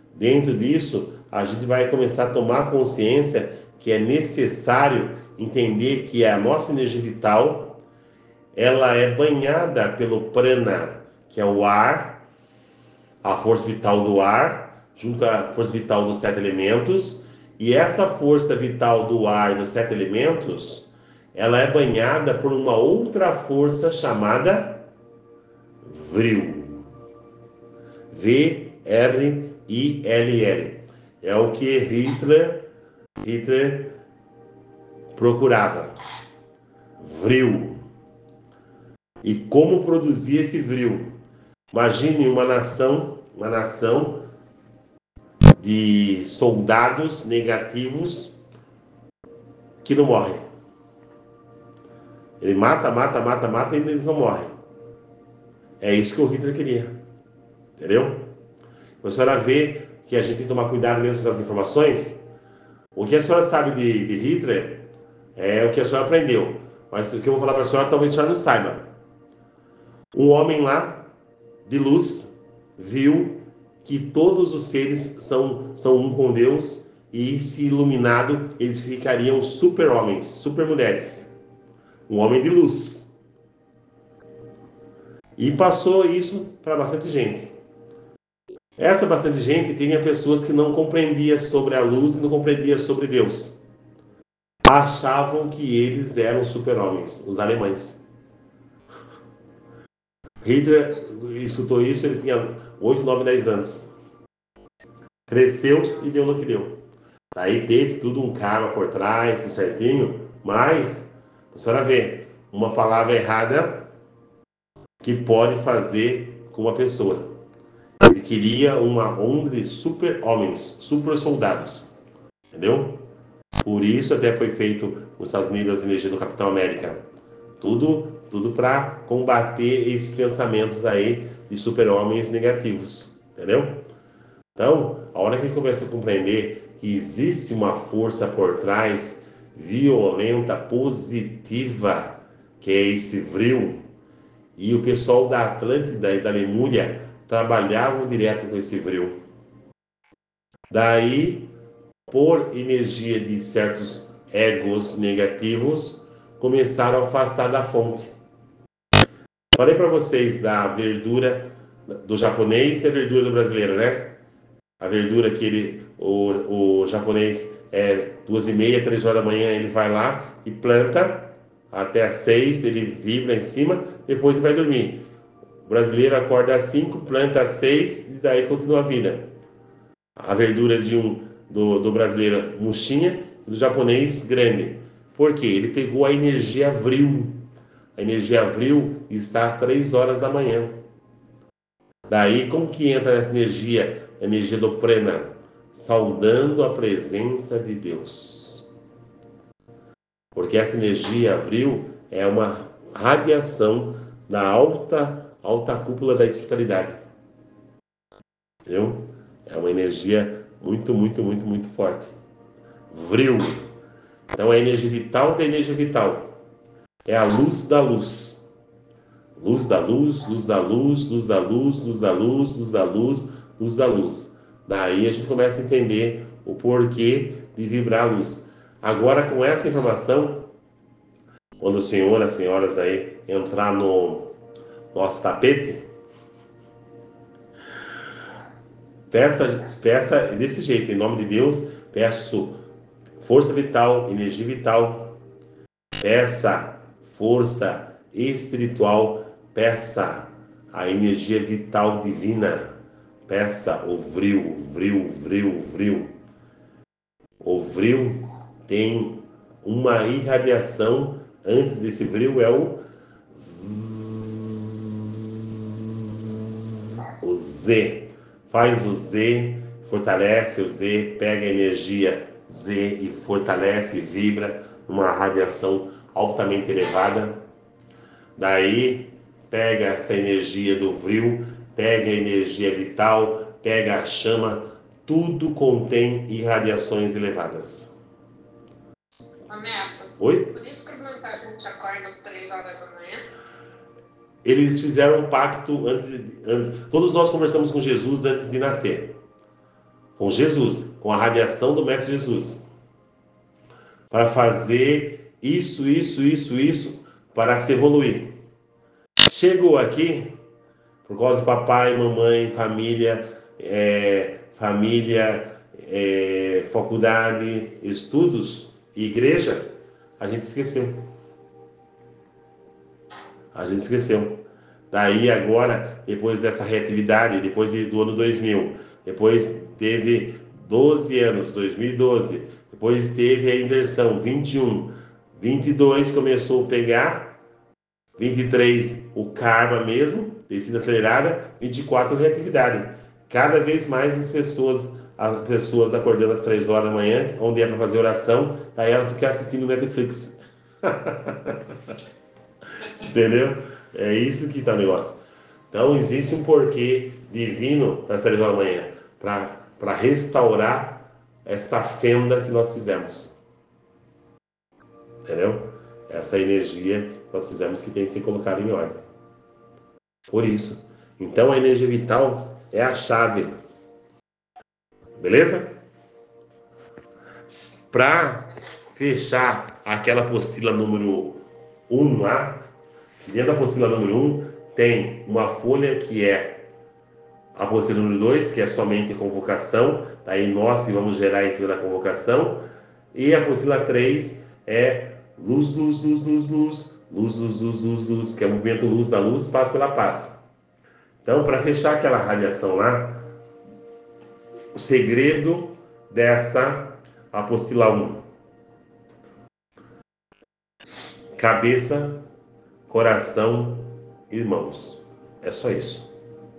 a gente vai começar a tomar consciência que é necessário entender que a nossa energia vital, ela é banhada pelo prana, que é o ar, a força vital do ar, junto com a força vital dos 7 elementos, e essa força vital do ar e dos 7 elementos, ela é banhada por uma outra força chamada Vril. V-R-I-L-L. É o que Hitler procurava. Vril. E como produzir esse vril? Imagine uma nação de soldados negativos que não morrem. Ele mata e eles não morrem. É isso que o Hitler queria. Entendeu? A senhora vê que a gente tem que tomar cuidado mesmo com as informações. O que a senhora sabe de Hitler é o que a senhora aprendeu. Mas o que eu vou falar para a senhora, talvez a senhora não saiba. Um homem lá, de luz, viu que todos os seres são um com Deus e, se iluminado, eles ficariam super-homens, super-mulheres. Um homem de luz. E passou isso para bastante gente. Essa bastante gente tinha pessoas que não compreendiam sobre a luz e não compreendiam sobre Deus. Achavam que eles eram super-homens, os alemães. Hitler escutou isso, ele tinha 8, 9, 10 anos. Cresceu e deu no que deu. Aí teve tudo um karma por trás, tudo certinho, mas a senhora vê, uma palavra errada que pode fazer com uma pessoa. Ele queria uma onda de super-homens, super-soldados. Entendeu? Por isso até foi feito nos Estados Unidos a energia do Capitão América. Tudo para combater esses pensamentos aí de super-homens negativos. Entendeu? Então, a hora que ele começa a compreender que existe uma força por trás, violenta, positiva, que é esse vril, e o pessoal da Atlântida e da Lemúria trabalhavam direto com esse vril. Daí, por energia de certos egos negativos, começaram a afastar da fonte. Falei para vocês da verdura do japonês e a verdura do brasileiro, né? A verdura que o japonês 2h30, 3 horas da manhã, ele vai lá e planta até às 6, ele vibra em cima, depois ele vai dormir. O brasileiro acorda às 5, planta às 6 e daí continua a vida. A verdura do brasileiro murchinha e do japonês grande. Por quê? Ele pegou a energia vril. A energia vril está às 3 horas da manhã. Daí, como que entra essa energia? A energia do prana, saudando a presença de Deus. Porque essa energia vril é uma radiação da alta cúpula da espiritualidade. Entendeu? É uma energia muito, muito, muito, muito forte. Vril. Então é a energia vital da energia vital. É a luz da luz. Luz da luz, luz da luz, luz da luz, luz da luz, luz da luz, luz da luz. Daí a gente começa a entender o porquê de vibrar a luz. Agora, com essa informação, quando o senhor, as senhoras aí entrar no nosso tapete, peça desse jeito, em nome de Deus, peço força vital, energia vital, peça força espiritual, peça a energia vital divina, peça o vril, vril, vril, vril. O vril tem uma irradiação, antes desse vril é o Z. Faz o Z, fortalece o Z, pega a energia Z e fortalece e vibra numa radiação altamente elevada. Daí pega essa energia do vril, pega a energia vital, pega a chama, tudo contém irradiações elevadas. Neto, Oi? por isso que muita gente acorda às 3 horas da manhã. Eles fizeram um pacto todos nós conversamos com Jesus antes de nascer. Com Jesus, com a radiação do Mestre Jesus. Para fazer isso, para se evoluir. Chegou aqui, por causa de papai, mamãe, família, faculdade, estudos e igreja, a gente esqueceu. Daí agora, depois dessa reatividade, depois do ano 2000, depois teve 12 anos, 2012, depois teve a inversão, 21, 22 começou a pegar, 23 o karma mesmo, descida acelerada, 24 reatividade. Cada vez mais as pessoas as pessoas acordando às 3 horas da manhã, onde é para fazer oração, daí ela fica assistindo Netflix. Entendeu? É isso que tá o negócio. Então existe um porquê divino das 3 horas da manhã para restaurar essa fenda que nós fizemos. Entendeu? Essa energia que nós fizemos que tem que ser colocada em ordem. Por isso. Então a energia vital é a chave. Beleza? Para fechar aquela apostila número 1 lá, dentro da apostila número 1 tem uma folha que é a apostila número 2, que é somente convocação, daí nós que vamos gerar em cima da convocação, e a apostila 3 é luz, luz, luz, luz, luz, luz, luz, luz, luz, luz, que é o movimento luz da luz, paz pela paz. Então, para fechar aquela radiação lá, o segredo dessa apostila 1: cabeça, coração e mãos. É só isso.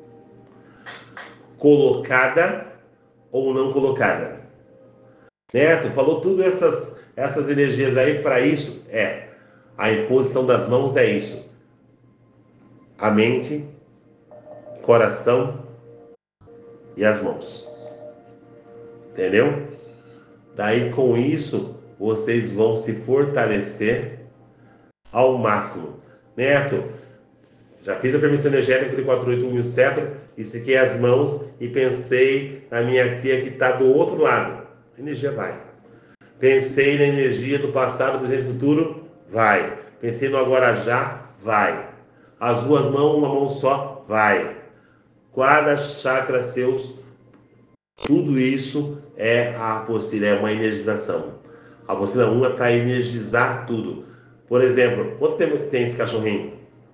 Colocada ou não colocada. Neto, falou tudo essas energias aí para isso? A imposição das mãos é isso. A mente, coração e as mãos. Entendeu? Daí com isso, vocês vão se fortalecer ao máximo. Neto, já fiz a permissão energética de 481 e o cetro, e sequei as mãos e pensei na minha tia que está do outro lado. A energia vai. Pensei na energia do passado, presente e futuro, vai. Pensei no agora já, vai. As duas mãos, uma mão só, vai. Cada chakra seus, tudo isso é a apostila, é uma energização. A apostila 1 é para energizar tudo. Por exemplo, quanto tempo tem esse cachorrinho?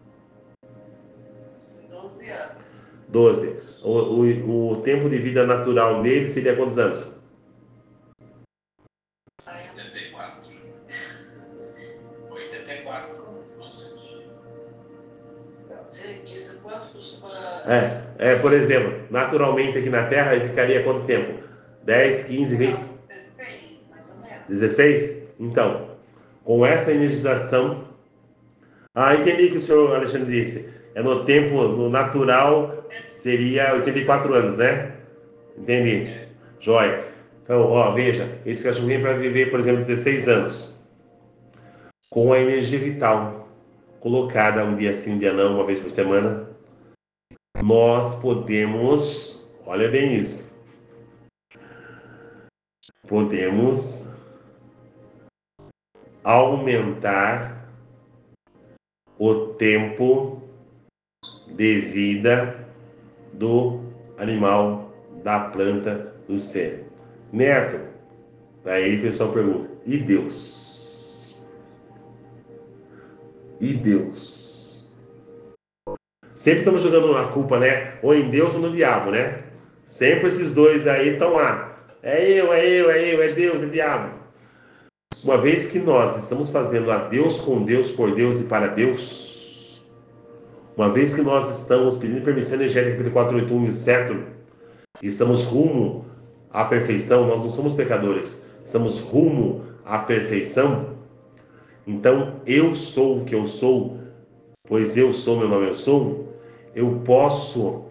12 anos. 12. O tempo de vida natural dele seria quantos anos? 84. 84. Você disse quanto costuma... Por exemplo, naturalmente aqui na Terra ele ficaria quanto tempo? 10, 15, 20? 16, mais ou menos. 16? Então, com essa energização... entendi o que o senhor Alexandre disse. No tempo, no natural, seria 84 anos, né? Entendi. Joia. Então, veja, esse cachorrinho para viver, por exemplo, 16 anos. Com a energia vital colocada um dia sim, um dia não, uma vez por semana, nós podemos, olha bem isso, podemos aumentar o tempo de vida do animal, da planta, do ser. Neto, daí o pessoal pergunta, e Deus? E Deus? Sempre estamos jogando a culpa, né? Ou em Deus ou no diabo, né? Sempre esses dois aí estão lá. É eu, é Deus, é diabo. Uma vez que nós estamos fazendo a Deus com Deus, por Deus e para Deus, uma vez que nós estamos pedindo permissão energética pelo 481 e o cetro, e estamos rumo à perfeição, nós não somos pecadores, estamos rumo à perfeição, então eu sou o que eu sou, pois eu sou, meu nome eu sou, eu posso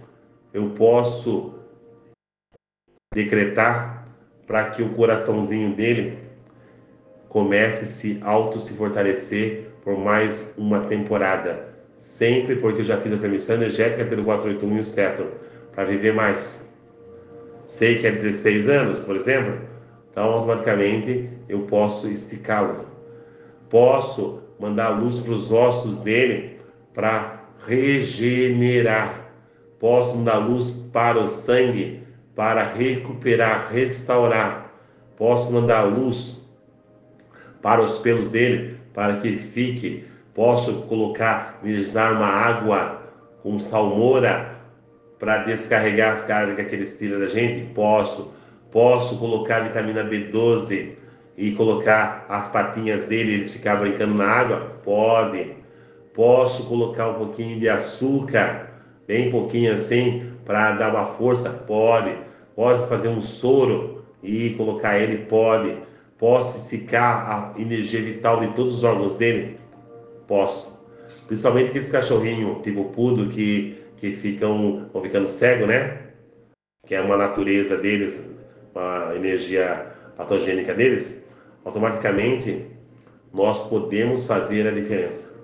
decretar para que o coraçãozinho dele comece se fortalecer por mais uma temporada. Sempre porque eu já fiz a permissão energética pelo 481 e o cetro, para viver mais. Sei que é 16 anos, por exemplo, então automaticamente eu posso esticá-lo. Posso mandar luz para os ossos dele para regenerar. Posso mandar luz para o sangue para recuperar, restaurar. Posso mandar luz para os pelos dele para que fique. Posso colocar, utilizar uma água com salmoura para descarregar as cargas que eles tiram da gente? Posso colocar vitamina B12 e colocar as patinhas dele, eles ficar brincando na água? Pode. Posso colocar um pouquinho de açúcar, bem pouquinho assim, para dar uma força? Pode. Pode fazer um soro e colocar ele? Pode. Posso esticar a energia vital de todos os órgãos dele? Posso. Principalmente aqueles cachorrinhos tipo poodle que vão ficando cego, né? Que é uma natureza deles, uma energia patogênica deles. Automaticamente nós podemos fazer a diferença.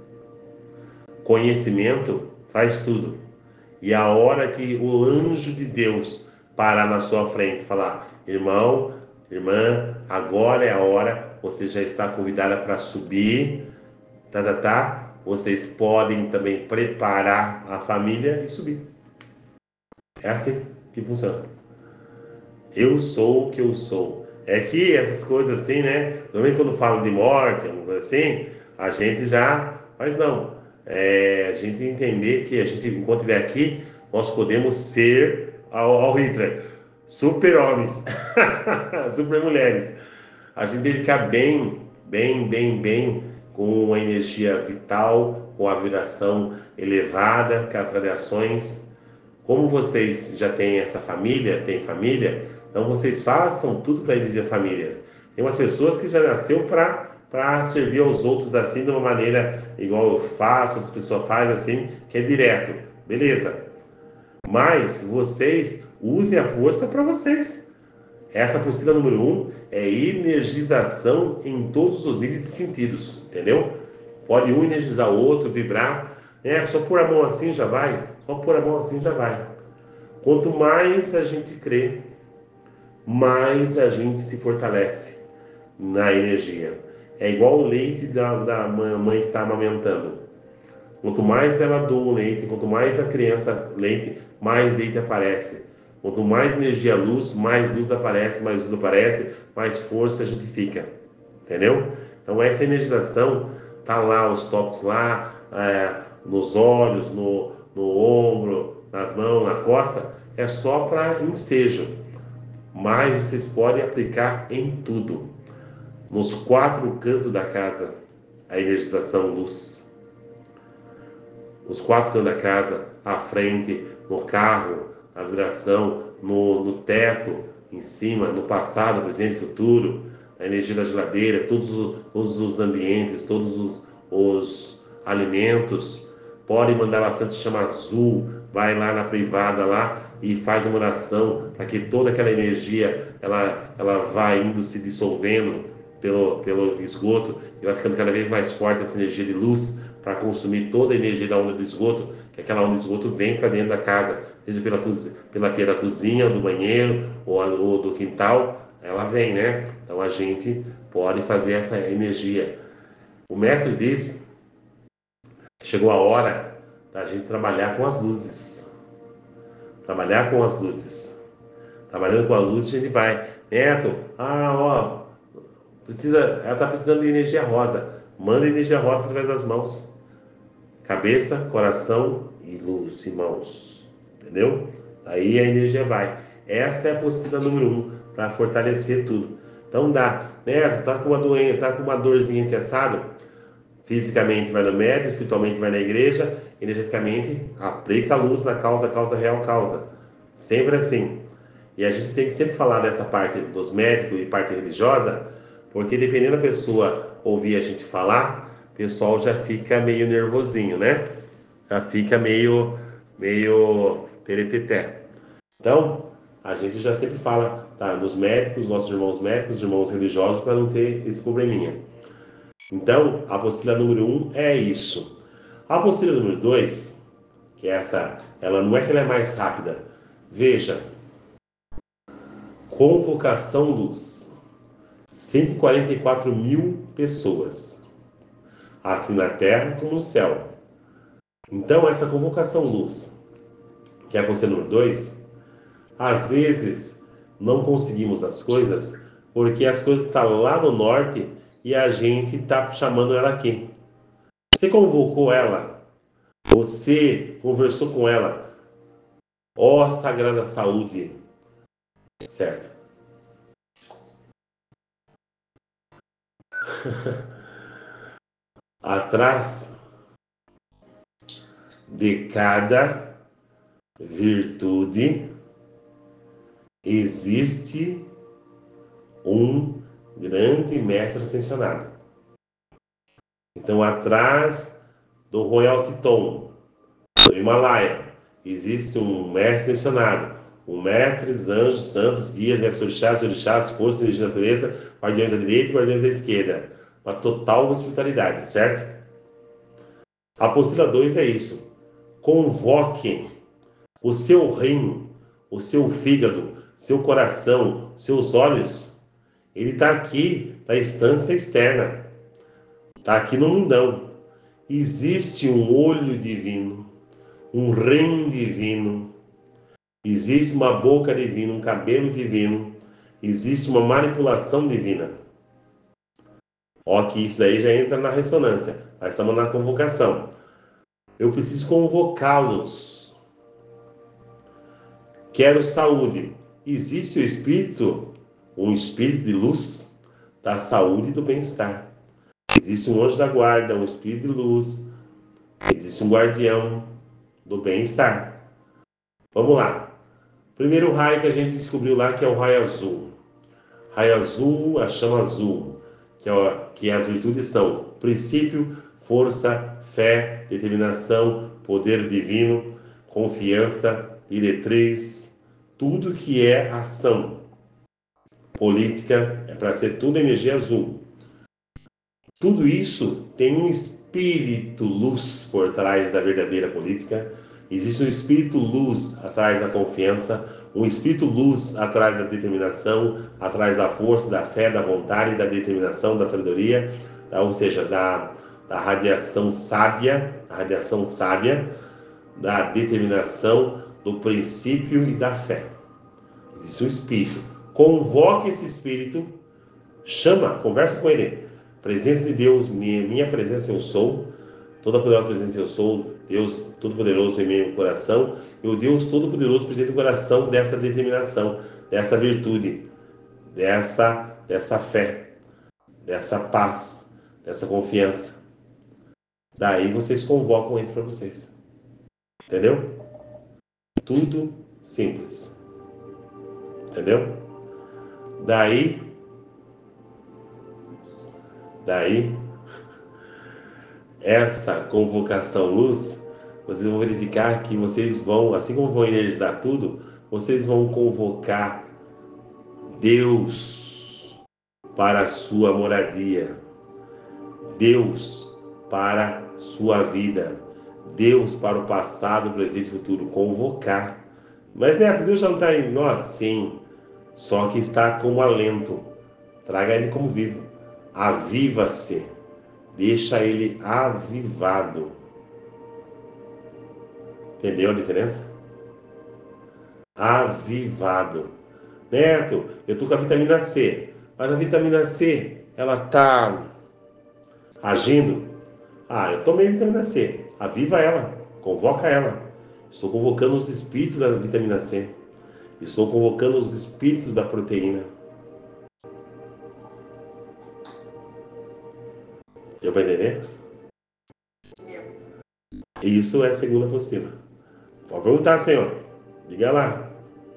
Conhecimento faz tudo. E a hora que o anjo de Deus parar na sua frente e falar: irmão, irmã, agora é a hora, você já está convidada para subir, vocês podem também preparar a família e subir. É assim que funciona. Eu sou o que eu sou. É que essas coisas assim, né? Normalmente quando falo de morte, alguma coisa assim, a gente já. Mas não. A gente entender que a gente, enquanto estiver aqui, nós podemos ser, ao Hitler, super-homens, super-mulheres. A gente tem que ficar bem, bem, bem, bem, com a energia vital, com a vibração elevada, com as radiações. Como vocês já têm essa família, têm família, então vocês façam tudo para dividir a família. Tem umas pessoas que já nasceu para servir aos outros assim, de uma maneira igual eu faço, outras pessoas fazem assim, que é direto. Beleza. Mas vocês usem a força para vocês. Essa apostila número 1 é energização em todos os níveis e sentidos, entendeu? Pode um energizar o outro, vibrar. Só pôr a mão assim já vai. Só pôr a mão assim já vai. Quanto mais a gente crê, mais a gente se fortalece na energia. É igual o leite da mãe que está amamentando. Quanto mais ela doa o leite, quanto mais a criança leite, mais leite aparece. Quanto mais energia mais luz aparece, mais força a gente fica. Entendeu? Então essa energização tá lá, os toques lá, nos olhos, no ombro, nas mãos, na costa, é só para ensejo. Mas vocês podem aplicar em tudo. Nos 4 cantos da casa, a energização luz. Os 4 cantos da casa, à frente, no carro, a vibração, no teto, em cima, no passado, presente e futuro, a energia da geladeira, todos os ambientes, todos os alimentos. Pode mandar bastante chama azul, vai lá na privada lá e faz uma oração para que toda aquela energia ela vá indo se dissolvendo pelo esgoto e vai ficando cada vez mais forte essa energia de luz para consumir toda a energia da onda do esgoto, que aquela onda do esgoto vem para dentro da casa, seja pela pia da cozinha, do banheiro ou do quintal, ela vem, né? Então a gente pode fazer essa energia. O mestre diz: chegou a hora da gente trabalhar com as luzes. Trabalhar com as luzes. Trabalhando com a luz, a gente vai. Neto, ela está precisando de energia rosa. Manda energia rosa através das mãos. Cabeça, coração e luz e mãos. Entendeu? Aí a energia vai. Essa é a postura número 1 para fortalecer tudo. Então dá. Neto, tá com uma doença, tá com uma dorzinha cessado. Fisicamente vai no médico, espiritualmente vai na igreja, energeticamente aplica a luz na causa real causa. Sempre assim. E a gente tem que sempre falar dessa parte dos médicos e parte religiosa, porque dependendo da pessoa ouvir a gente falar, o pessoal já fica meio nervosinho, né? Já fica meio tereteté. Então, a gente já sempre fala, tá, dos médicos, nossos irmãos religiosos, para não ter esse probleminha. Então, a apostila número 1 é isso. A apostila número 2, que é essa, ela não é que ela é mais rápida. Veja, convocação luz. 144 mil pessoas, assim na terra como no céu. Então, essa convocação luz, que é a apostila número 2, às vezes não conseguimos as coisas porque as coisas estão lá no norte e a gente está chamando ela aqui. Você convocou ela, você conversou com ela, ó Sagrada Saúde, certo? Atrás de cada virtude existe um grande mestre ascensionado. Então, atrás do Royal Teton, do Himalaia, existe um mestre ascensionado, um mestres, anjos, santos, guias, mestres orixás, forças, energia da natureza, guardiões da direita e guardiões da esquerda. Uma total espiritualidade, certo? A apostila 2 é isso. Convoque o seu rim, o seu fígado, seu coração, seus olhos. Ele está aqui na instância externa. Está aqui no mundão. Existe um olho divino, um rim divino. Existe uma boca divina, um cabelo divino. Existe uma manipulação divina. Ó, que isso aí já entra na ressonância. Nós estamos na convocação. Eu preciso convocá-los. Quero saúde. Existe o espírito, um espírito de luz da saúde e do bem-estar. Existe um anjo da guarda, um espírito de luz. Existe um guardião do bem-estar. Vamos lá. Primeiro raio que a gente descobriu lá, que é o raio azul. Raio azul, a chama azul, que as virtudes são princípio, força, fé, determinação, poder divino, confiança, diretriz, tudo que é ação política é para ser tudo energia azul. Tudo isso tem um espírito luz por trás da verdadeira política. Existe um espírito luz atrás da confiança, um espírito luz atrás da determinação, atrás da força, da fé, da vontade, da determinação, da sabedoria, ou seja, da radiação sábia, da determinação, do princípio e da fé. Existe um espírito. Convoque esse espírito, chama, conversa com ele. Presença de Deus, minha presença eu sou, toda poderosa presença eu sou, Deus todo-poderoso em meu coração, e o Deus todo-poderoso presente no coração dessa determinação, dessa virtude, dessa fé, dessa paz, dessa confiança. Daí vocês convocam ele para vocês. Entendeu? Tudo simples. Entendeu? Daí, essa convocação luz, vocês vão verificar que vocês vão, assim como vão energizar tudo, vocês vão convocar Deus para a sua moradia, Deus para a sua vida, Deus para o passado, presente e futuro. Convocar. Mas Neto, Deus já não está em nós? Sim, só que está como alento. Traga ele como vivo. Aviva-se. Deixa ele avivado. Entendeu a diferença? Avivado. Neto, eu estou com a vitamina C. Mas a vitamina C, ela está agindo? Eu tomei vitamina C. Aviva ela. Convoca ela. Estou convocando os espíritos da vitamina C. Estou convocando os espíritos da proteína. Deu para entender? Isso é a segunda apostila. Pode perguntar, senhor. Diga lá.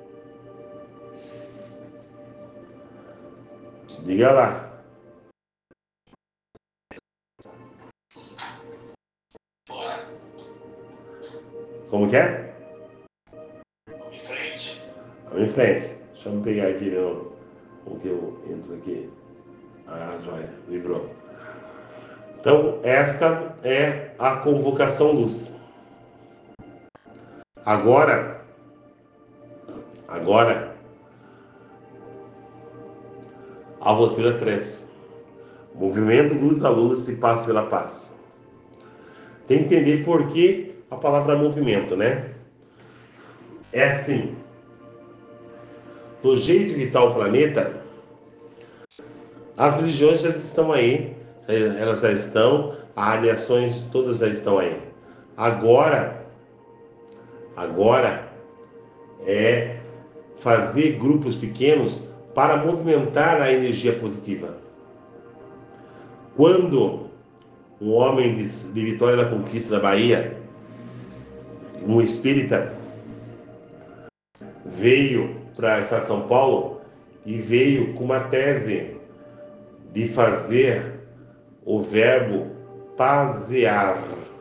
Diga lá. Como que é? Vamos em frente. Vamos em frente. Deixa eu pegar aqui como que eu entro aqui. Joia. Vibrou. Então, esta é a convocação luz. Agora, a apostila 3. Movimento luz da luz e paz pela paz. Tem que entender por que a palavra movimento, né? É assim. Do jeito que está o planeta, as religiões já estão aí. Elas já estão, as radiações todas já estão aí. Agora é fazer grupos pequenos para movimentar a energia positiva. Quando um homem de Vitória da Conquista da Bahia, um espírita, veio para o Estado de São Paulo e veio com uma tese de fazer o verbo pasear.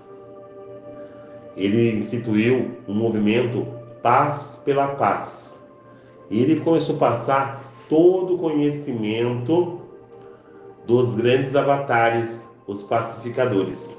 Ele instituiu um movimento Paz pela Paz. E ele começou a passar todo o conhecimento dos grandes avatares, os pacificadores.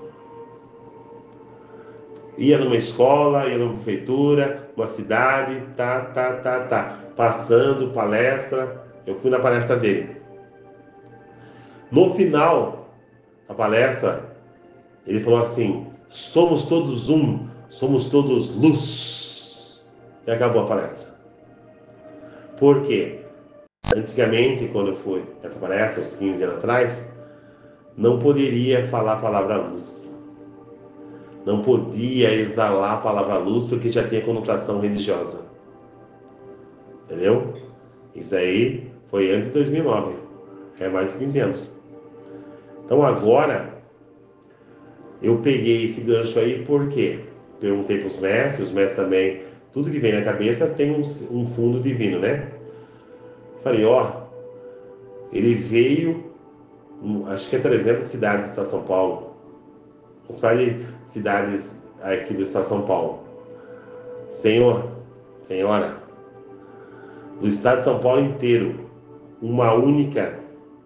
Ia numa escola, ia numa prefeitura, numa cidade, passando palestra. Eu fui na palestra dele. No final da palestra, ele falou assim: somos todos um, somos todos luz. E acabou a palestra. Por quê? Antigamente, quando eu fui nessa palestra, uns 15 anos atrás, não poderia falar a palavra luz. Não podia exalar a palavra luz porque já tinha conotação religiosa. Entendeu? Isso aí foi antes de 2009. É mais de 15 anos. Então agora, eu peguei esse gancho aí porque perguntei para os mestres também, tudo que vem na cabeça tem um fundo divino, né? Falei, ele veio, acho que é 300 cidades do estado de São Paulo. Uns par de cidades aqui do estado de São Paulo. Senhora, do estado de São Paulo inteiro, uma única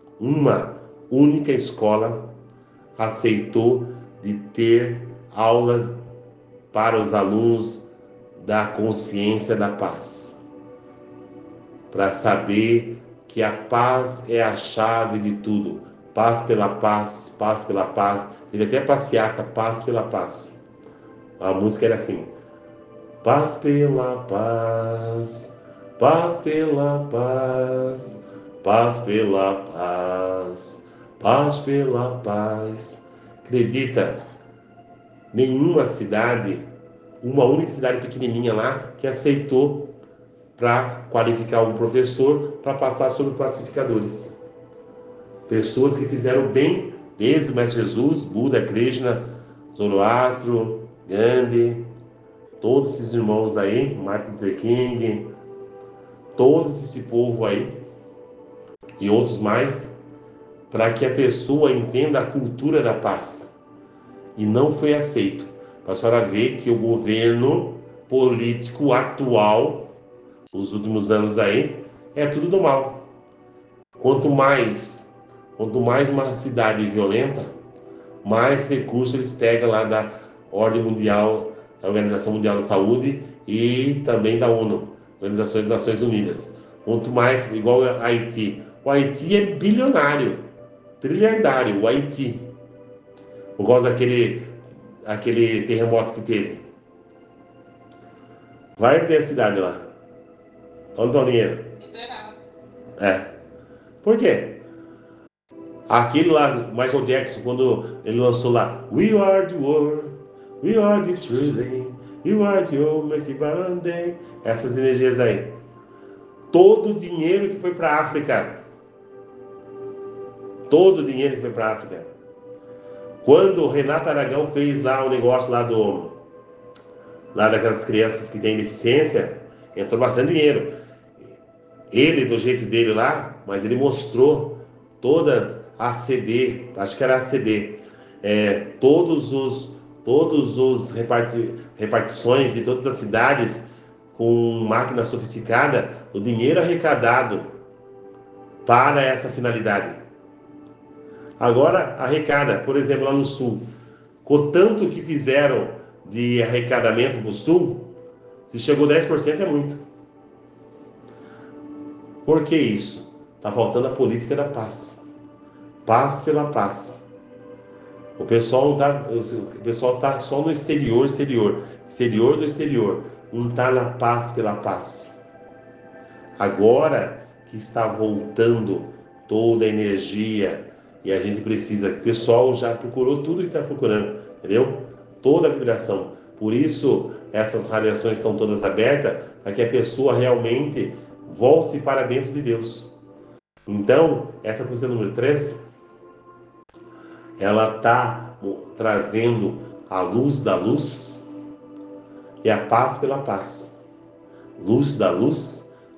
escola aceitou de ter aulas para os alunos da consciência da paz, para saber que a paz é a chave de tudo. Paz pela paz, paz pela paz. Teve até passeata, paz pela paz. A música era assim: paz pela paz, paz pela paz, paz pela paz, paz pela paz. Acredita, nenhuma cidade, uma única cidade pequenininha lá, que aceitou para qualificar um professor para passar sobre pacificadores. Pessoas que fizeram bem desde o Mestre Jesus, Buda, Krishna, Zoroastro, Gandhi, todos esses irmãos aí, Martin Luther King, todo esse povo aí e outros mais, para que a pessoa entenda a cultura da paz. E não foi aceito. Para a senhora ver que o governo político atual, os últimos anos aí, é tudo do mal. Quanto mais uma cidade violenta, mais recursos eles pegam lá da Ordem Mundial, da Organização Mundial da Saúde e também da ONU, Organizações das Nações Unidas. Quanto mais, igual a Haiti. O Haiti é bilionário, trilhardário, o Haiti. Por causa daquele terremoto que teve. Vai ver a cidade lá. Onde está o dinheiro? Miserável. Por quê? Aquele lá, Michael Jackson, quando ele lançou lá, We are the world, we are the children, you are the old Bande. Essas energias aí. Todo o dinheiro que foi para a África. Todo o dinheiro que foi para a África. Quando o Renato Aragão fez lá o negócio lá daquelas crianças que têm deficiência, entrou bastante dinheiro. Ele, do jeito dele lá, mas ele mostrou todas as CD, acho que era a CD, todos os repartições em todas as cidades com máquina sofisticada, o dinheiro arrecadado para essa finalidade. Agora arrecada, por exemplo, lá no sul, com tanto que fizeram de arrecadamento para o sul, se chegou 10% é muito. Por que isso? Está faltando a política da paz. Paz pela paz. O pessoal está só no exterior do exterior. Não está na paz pela paz. Agora que está voltando toda a energia e a gente precisa, o pessoal já procurou tudo que está procurando, entendeu? Toda a vibração. Por isso, essas radiações estão todas abertas para que a pessoa realmente volte para dentro de Deus. Então, essa coisa número 3, ela está trazendo a luz da luz e a paz pela paz. Luz da luz,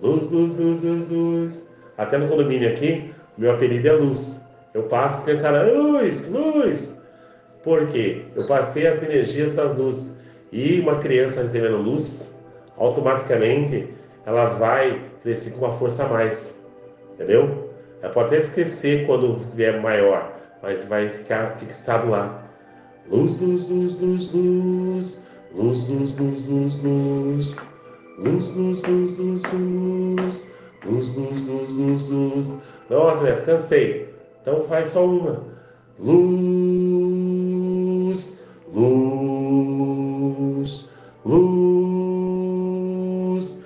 Luz, luz, luz, luz, luz. Até no condomínio aqui, meu apelido é Luz. Eu passo e penso, luz, luz. Por quê? Eu passei as energias das luzes. E uma criança recebendo luz, automaticamente ela vai crescer com uma força a mais. Entendeu? Ela pode até esquecer quando vier maior, mas vai ficar fixado lá. Luz, luz, luz, luz, luz. Luz, luz, luz, luz, luz. Luz, luz, luz, luz, luz. Luz, luz, luz, luz, luz. Nossa, Neto, cansei. Então faz só uma. Luz, luz, luz,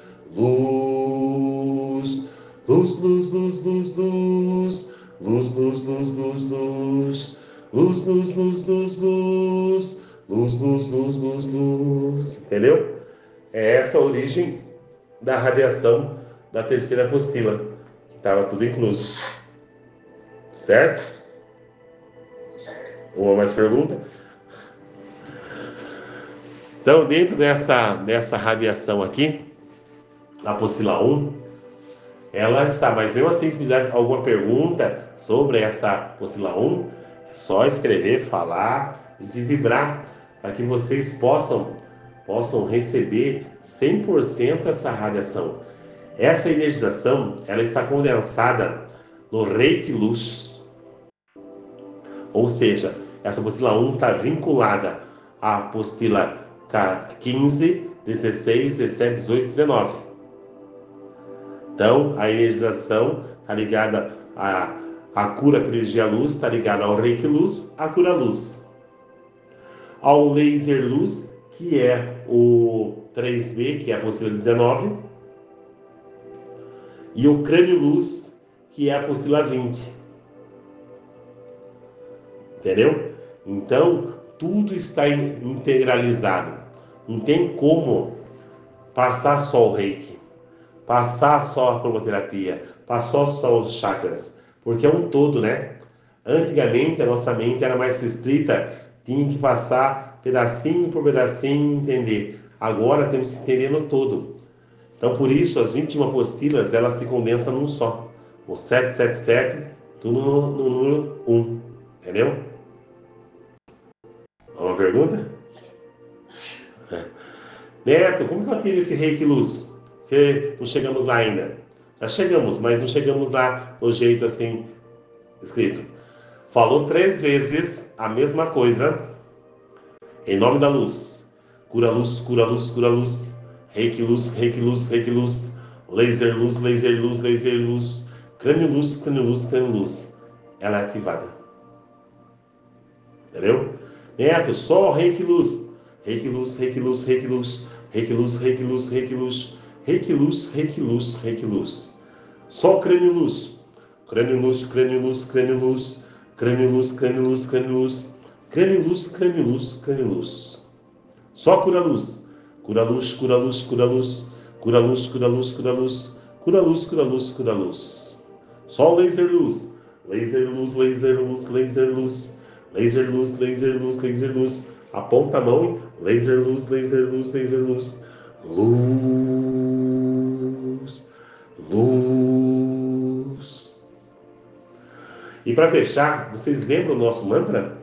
luz. Luz, luz, luz, luz, luz. Luz, luz, luz, luz, luz. Luz, luz, luz, luz, luz. Luz, luz, luz, luz, luz. Entendeu? É essa a origem da radiação da terceira apostila, que estava tudo incluso. Certo? Uma mais pergunta? Então, dentro dessa radiação aqui, da apostila 1, ela está, mas mesmo assim, se fizer alguma pergunta sobre essa apostila 1, é só escrever, falar e de vibrar, para que vocês possam receber 100% essa radiação. Essa energização, ela está condensada no Reiki Luz. Ou seja, essa apostila 1 está vinculada à apostila 15, 16, 17, 18, 19. Então, a energização está ligada à cura pela energia luz, está ligada ao Reiki Luz, à cura luz. Ao laser luz, que é o 3B, que é a apostila 19. E o crânio luz, que é a apostila 20. Entendeu? Então, tudo está integralizado. Não tem como passar só o Reiki, passar só a cromoterapia, passar só os chakras, porque é um todo, né? Antigamente, a nossa mente era mais restrita, tinha que passar pedacinho por pedacinho, entender. Agora temos que entender no todo. Então, por isso, as 21 apostilas, elas se condensam num só. O 777, tudo no número 1. Entendeu? Uma pergunta? Neto, como que eu tive esse Reiki Luz? Não chegamos lá ainda. Já chegamos, mas não chegamos lá do jeito assim, escrito. Falou 3 vezes a mesma coisa. Em nome da luz. Cura luz, cura luz, cura luz. Reiki luz, Reiki luz, Reiki luz. Laser luz, laser luz, laser luz. Crânio luz, crânio luz, crânio luz. Ela é ativada. Entendeu? Neto, só Reiki luz. Reiki luz, Reiki luz, Reiki luz. Reiki luz, Reiki luz, Reiki luz. Reiki luz, Reiki luz, Reiki luz. Só crânio luz. Crânio luz, crânio luz, crânio luz. Crânio luz, crânio luz, crânio luz. Crânio luz, crânio luz, crânio luz. Só cura luz. Cura luz, cura luz, cura luz. Cura luz, cura luz, cura luz. Cura luz, cura luz, cura luz. Só laser luz. Laser luz, laser luz, laser luz. Laser luz, laser luz, laser luz. Aponta a mão e laser luz, laser luz, laser luz. Luz. Luz. E para fechar, vocês lembram o nosso mantra?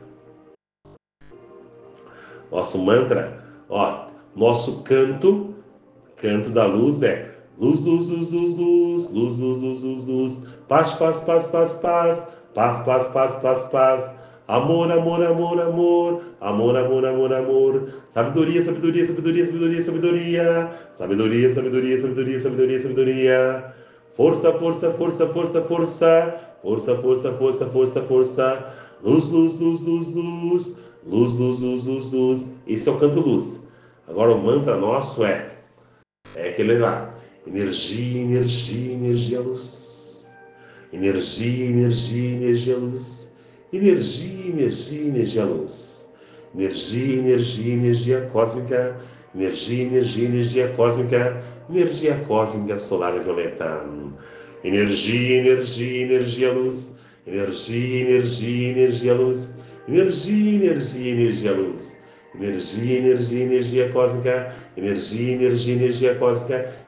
Nosso mantra, ó, nosso canto da luz é luz, luz, luz, luz, luz, luz, luz, luz, luz, luz, paz, paz, paz, paz, paz, paz, paz, paz, paz, paz, amor, amor, amor, amor, amor, amor, amor, amor, sabedoria, sabedoria, sabedoria, sabedoria, sabedoria, sabedoria, sabedoria, sabedoria, sabedoria, sabedoria, força, força, força, força, força, força, força, força, força, força, luz, luz, luz, luz, luz, luz, luz, luz, luz, luz. Esse é o canto luz. Agora o mantra nosso é aquele lá. Energia, energia, energia, luz. Energia, energia, energia, luz. Energia, energia, energia, luz. Energia, energia, energia cósmica. Energia, energia, energia cósmica. Energia cósmica solar violeta. Energia, energia, energia, luz. Energia, energia, energia, luz. Energia, energia, energia, luz. Energia, energia, energia cósmica. Energia, energia, energia cósmica.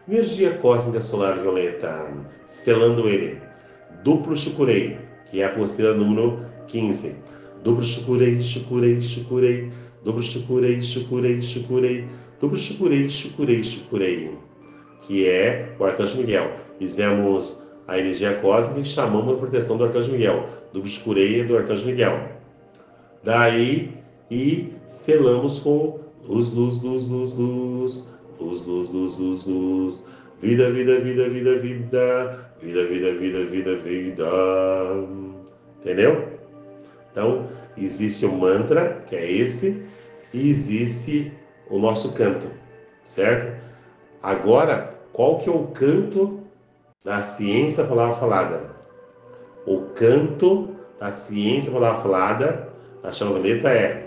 Energia cósmica solar violeta, selando ele. Duplo chucurei, que é a apostila número 15. Duplo chucurei, chucurei, chucurei. Duplo chucurei, chucurei, chucurei. Duplo chucurei, chucurei, chucurei. Que é o Arcanjo Miguel. Fizemos a energia cósmica e chamamos a proteção do Arcanjo Miguel. Duplo chucurei é do Arcanjo Miguel. Daí, e selamos com luz, luz, luz, luz, luz. Luz, luz, luz, luz, luz. Vida, vida, vida, vida, vida. Vida, vida, vida, vida, vida. Entendeu? Então, existe o mantra, que é esse, e existe o nosso canto, certo? Agora, qual que é o canto da ciência da palavra falada? O canto da ciência da palavra falada, da chama violeta, é: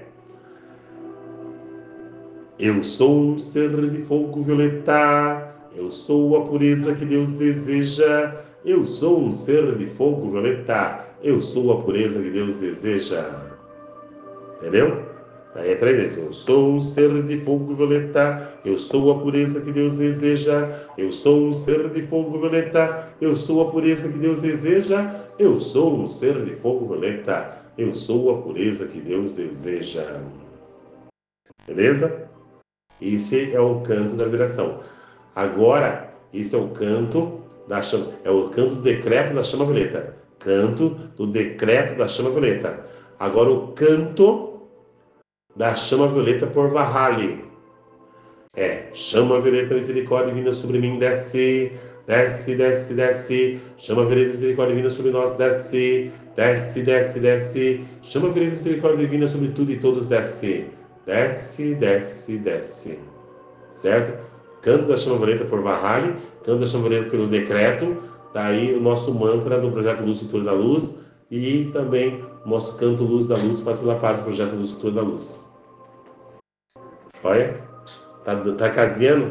eu sou um ser de fogo violeta, eu sou a pureza que Deus deseja. Eu sou um ser de fogo violeta, eu sou a pureza que Deus deseja. Entendeu? Aí é 3 vezes. Eu sou um ser de fogo violeta, eu sou a pureza que Deus deseja. Eu sou um ser de fogo violeta, eu sou a pureza que Deus deseja. Eu sou um ser de fogo violeta, eu sou a pureza que Deus deseja. Beleza? Esse é o canto da viração. Agora, esse é o canto da chama, é o canto do decreto da chama violeta. Canto do decreto da chama violeta. Agora o canto da chama violeta por Vahali. É: chama violeta, misericórdia divina sobre mim, desce, desce, desce, desce. Chama violeta, misericórdia divina sobre nós, desce, desce, desce, desce. Chama violeta, misericórdia divina sobre tudo e todos, desce, desce, desce, desce. Certo? Canto da chama violeta por Vahali, canto da chama violeta pelo decreto. Daí o nosso mantra do Projeto Luz Cultura da Luz, e também o nosso canto Luz da Luz, faz pela paz do Projeto Luz Cultura da Luz. Olha, tá caseando?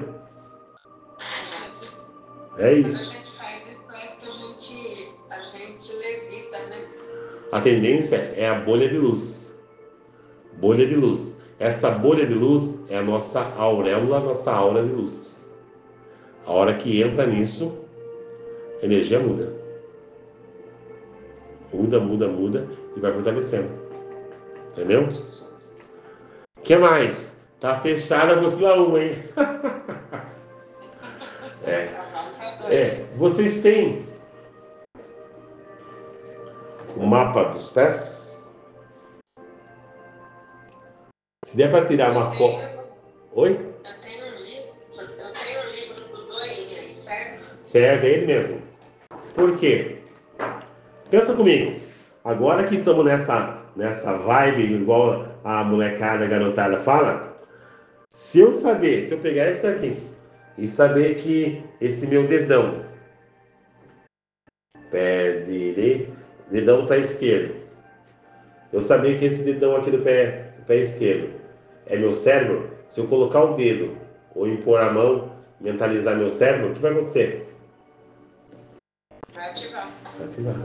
É isso. Quando a gente faz isso, parece que a gente levita, né? A tendência é a bolha de luz. Bolha de luz. Essa bolha de luz é a nossa auréola, nossa aura de luz. A hora que entra nisso, a energia muda. Muda, muda, muda e vai fortalecendo. Entendeu? O que mais? Tá fechada a apostila 1, hein? Vocês têm o mapa dos pés? Se der para tirar uma cópia. Oi? Eu tenho um livro do Dorinha aí, certo? Serve, é ele mesmo. Por quê? Pensa comigo. Agora que estamos nessa vibe, igual a molecada, a garotada fala, se eu pegar isso aqui e saber que esse meu dedão, pé direito, dedão do pé esquerdo, eu saber que esse dedão aqui do pé esquerdo é meu cérebro, se eu colocar o dedo ou impor a mão, mentalizar meu cérebro, o que vai acontecer? Vai ativar. Vai ativar.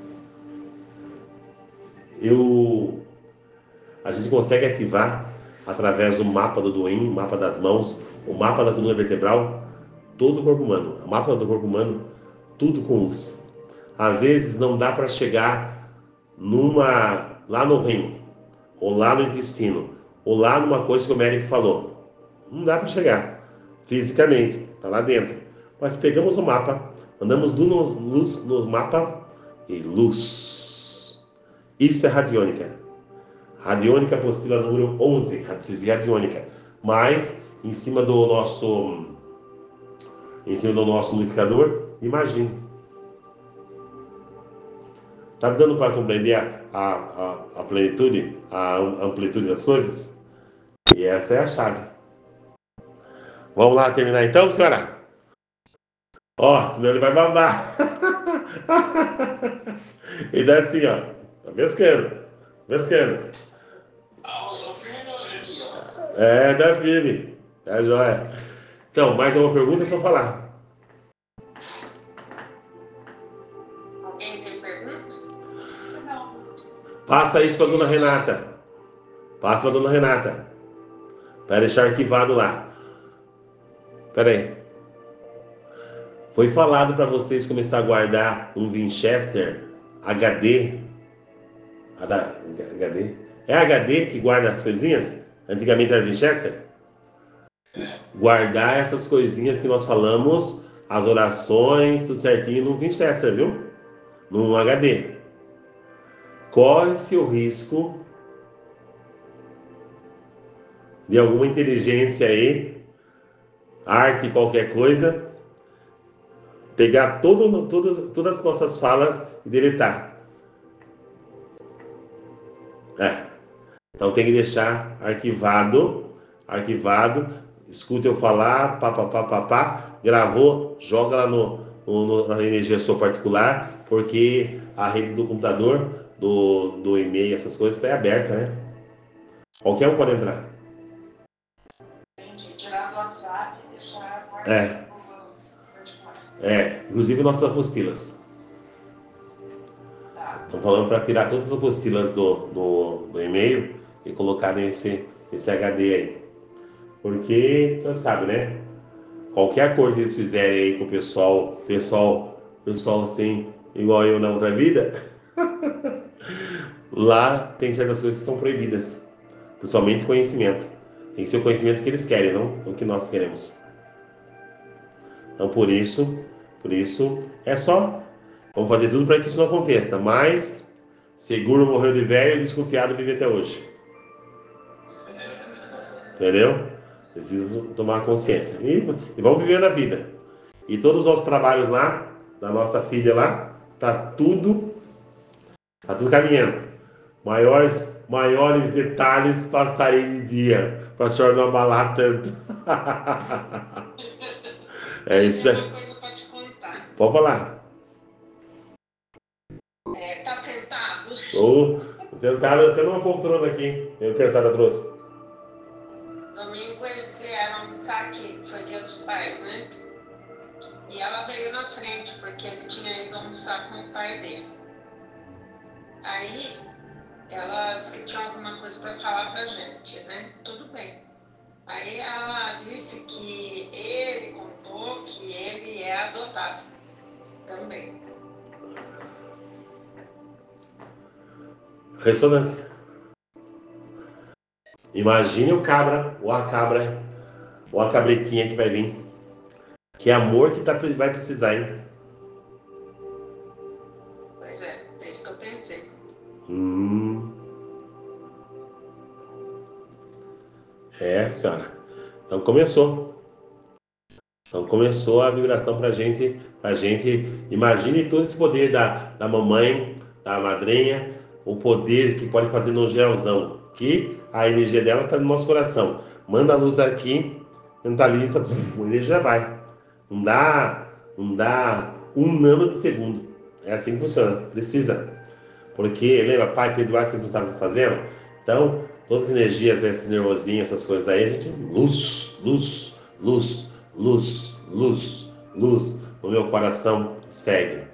A gente consegue ativar através do mapa do Doim, o mapa das mãos, o mapa da coluna vertebral, todo o corpo humano. O mapa do corpo humano, tudo com luz. Às vezes não dá para chegar lá no rim, ou lá no intestino, ou lá numa coisa que o médico falou. Não dá para chegar fisicamente, está lá dentro. Mas pegamos o mapa, andamos luz no mapa e luz. Isso é radiônica. Radiônica, apostila número 11, radiestesia radiônica. Mas, em cima do nosso liquidificador, imagine. Tá dando para compreender a plenitude, a amplitude das coisas? E essa é a chave. Vamos lá terminar então, senhora? Ó, senão ele vai babar. E dá assim, ó. Tá pescando. Tá firme. Tá joia. Então, mais uma pergunta, é só falar. Alguém tem pergunta? Não. Passa isso para dona Renata. Para deixar arquivado lá. Pera aí. Foi falado para vocês começar a guardar um Winchester HD. HD? É HD que guarda as coisinhas? Antigamente era Winchester? Guardar essas coisinhas que nós falamos, as orações, tudo certinho no Winchester, viu? Num HD. Corre-se o risco de alguma inteligência aí, arte, qualquer coisa, pegar todas as nossas falas e deletar. Então tem que deixar arquivado, escuta eu falar, gravou, joga lá na energia sua particular, porque a rede do computador, do e-mail, essas coisas está aberta, né? Qualquer um pode entrar. Entendi. Tirar do WhatsApp e deixar no É. arquivo particular. Inclusive nossas apostilas. Tá. Estão falando para tirar todas as apostilas do e-mail e colocar nesse HD aí. Porque, você sabe, né? Qualquer acordo que eles fizerem aí com o pessoal assim, igual eu na outra vida, lá tem certas coisas que são proibidas. Principalmente conhecimento. Tem que ser o conhecimento que eles querem, não o que nós queremos. Então, por isso, é só. Vamos fazer tudo para que isso não aconteça. Mas, seguro morreu de velho, desconfiado vive até hoje. Entendeu? Preciso tomar consciência. E vamos vivendo a vida. E todos os nossos trabalhos lá, da nossa filha lá, tá tudo caminhando. Maiores detalhes passarei de dia, para a senhora não abalar tanto. É isso Tem aí. uma coisa para te contar. Pode falar. Tá sentado? Estou sentado até numa poltrona aqui. Eu que a Sara trouxe. Domingo eles vieram almoçar aqui, foi dia dos pais, né? E ela veio na frente, porque ele tinha ido almoçar com o pai dele. Aí ela disse que tinha alguma coisa para falar pra gente, né? Tudo bem. Aí ela disse que ele contou que ele é adotado também. Ressonância. Imagine o cabra, ou a cabra, ou a cabretinha que vai vir. Que amor que vai precisar, hein? Pois é isso que eu pensei. Senhora. Então começou a vibração pra gente. Imagine todo esse poder da mamãe, da madrinha, o poder que pode fazer no geralzão. Que a energia dela está no nosso coração. Manda a luz aqui, mentaliza, a energia já vai. Não dá um nano de segundo. É assim que funciona. Precisa. Porque, lembra, pai, perdoar se eles não estavam fazendo? Então, todas as energias, esses nervosinhos, essas coisas aí, a gente, luz, no meu coração segue.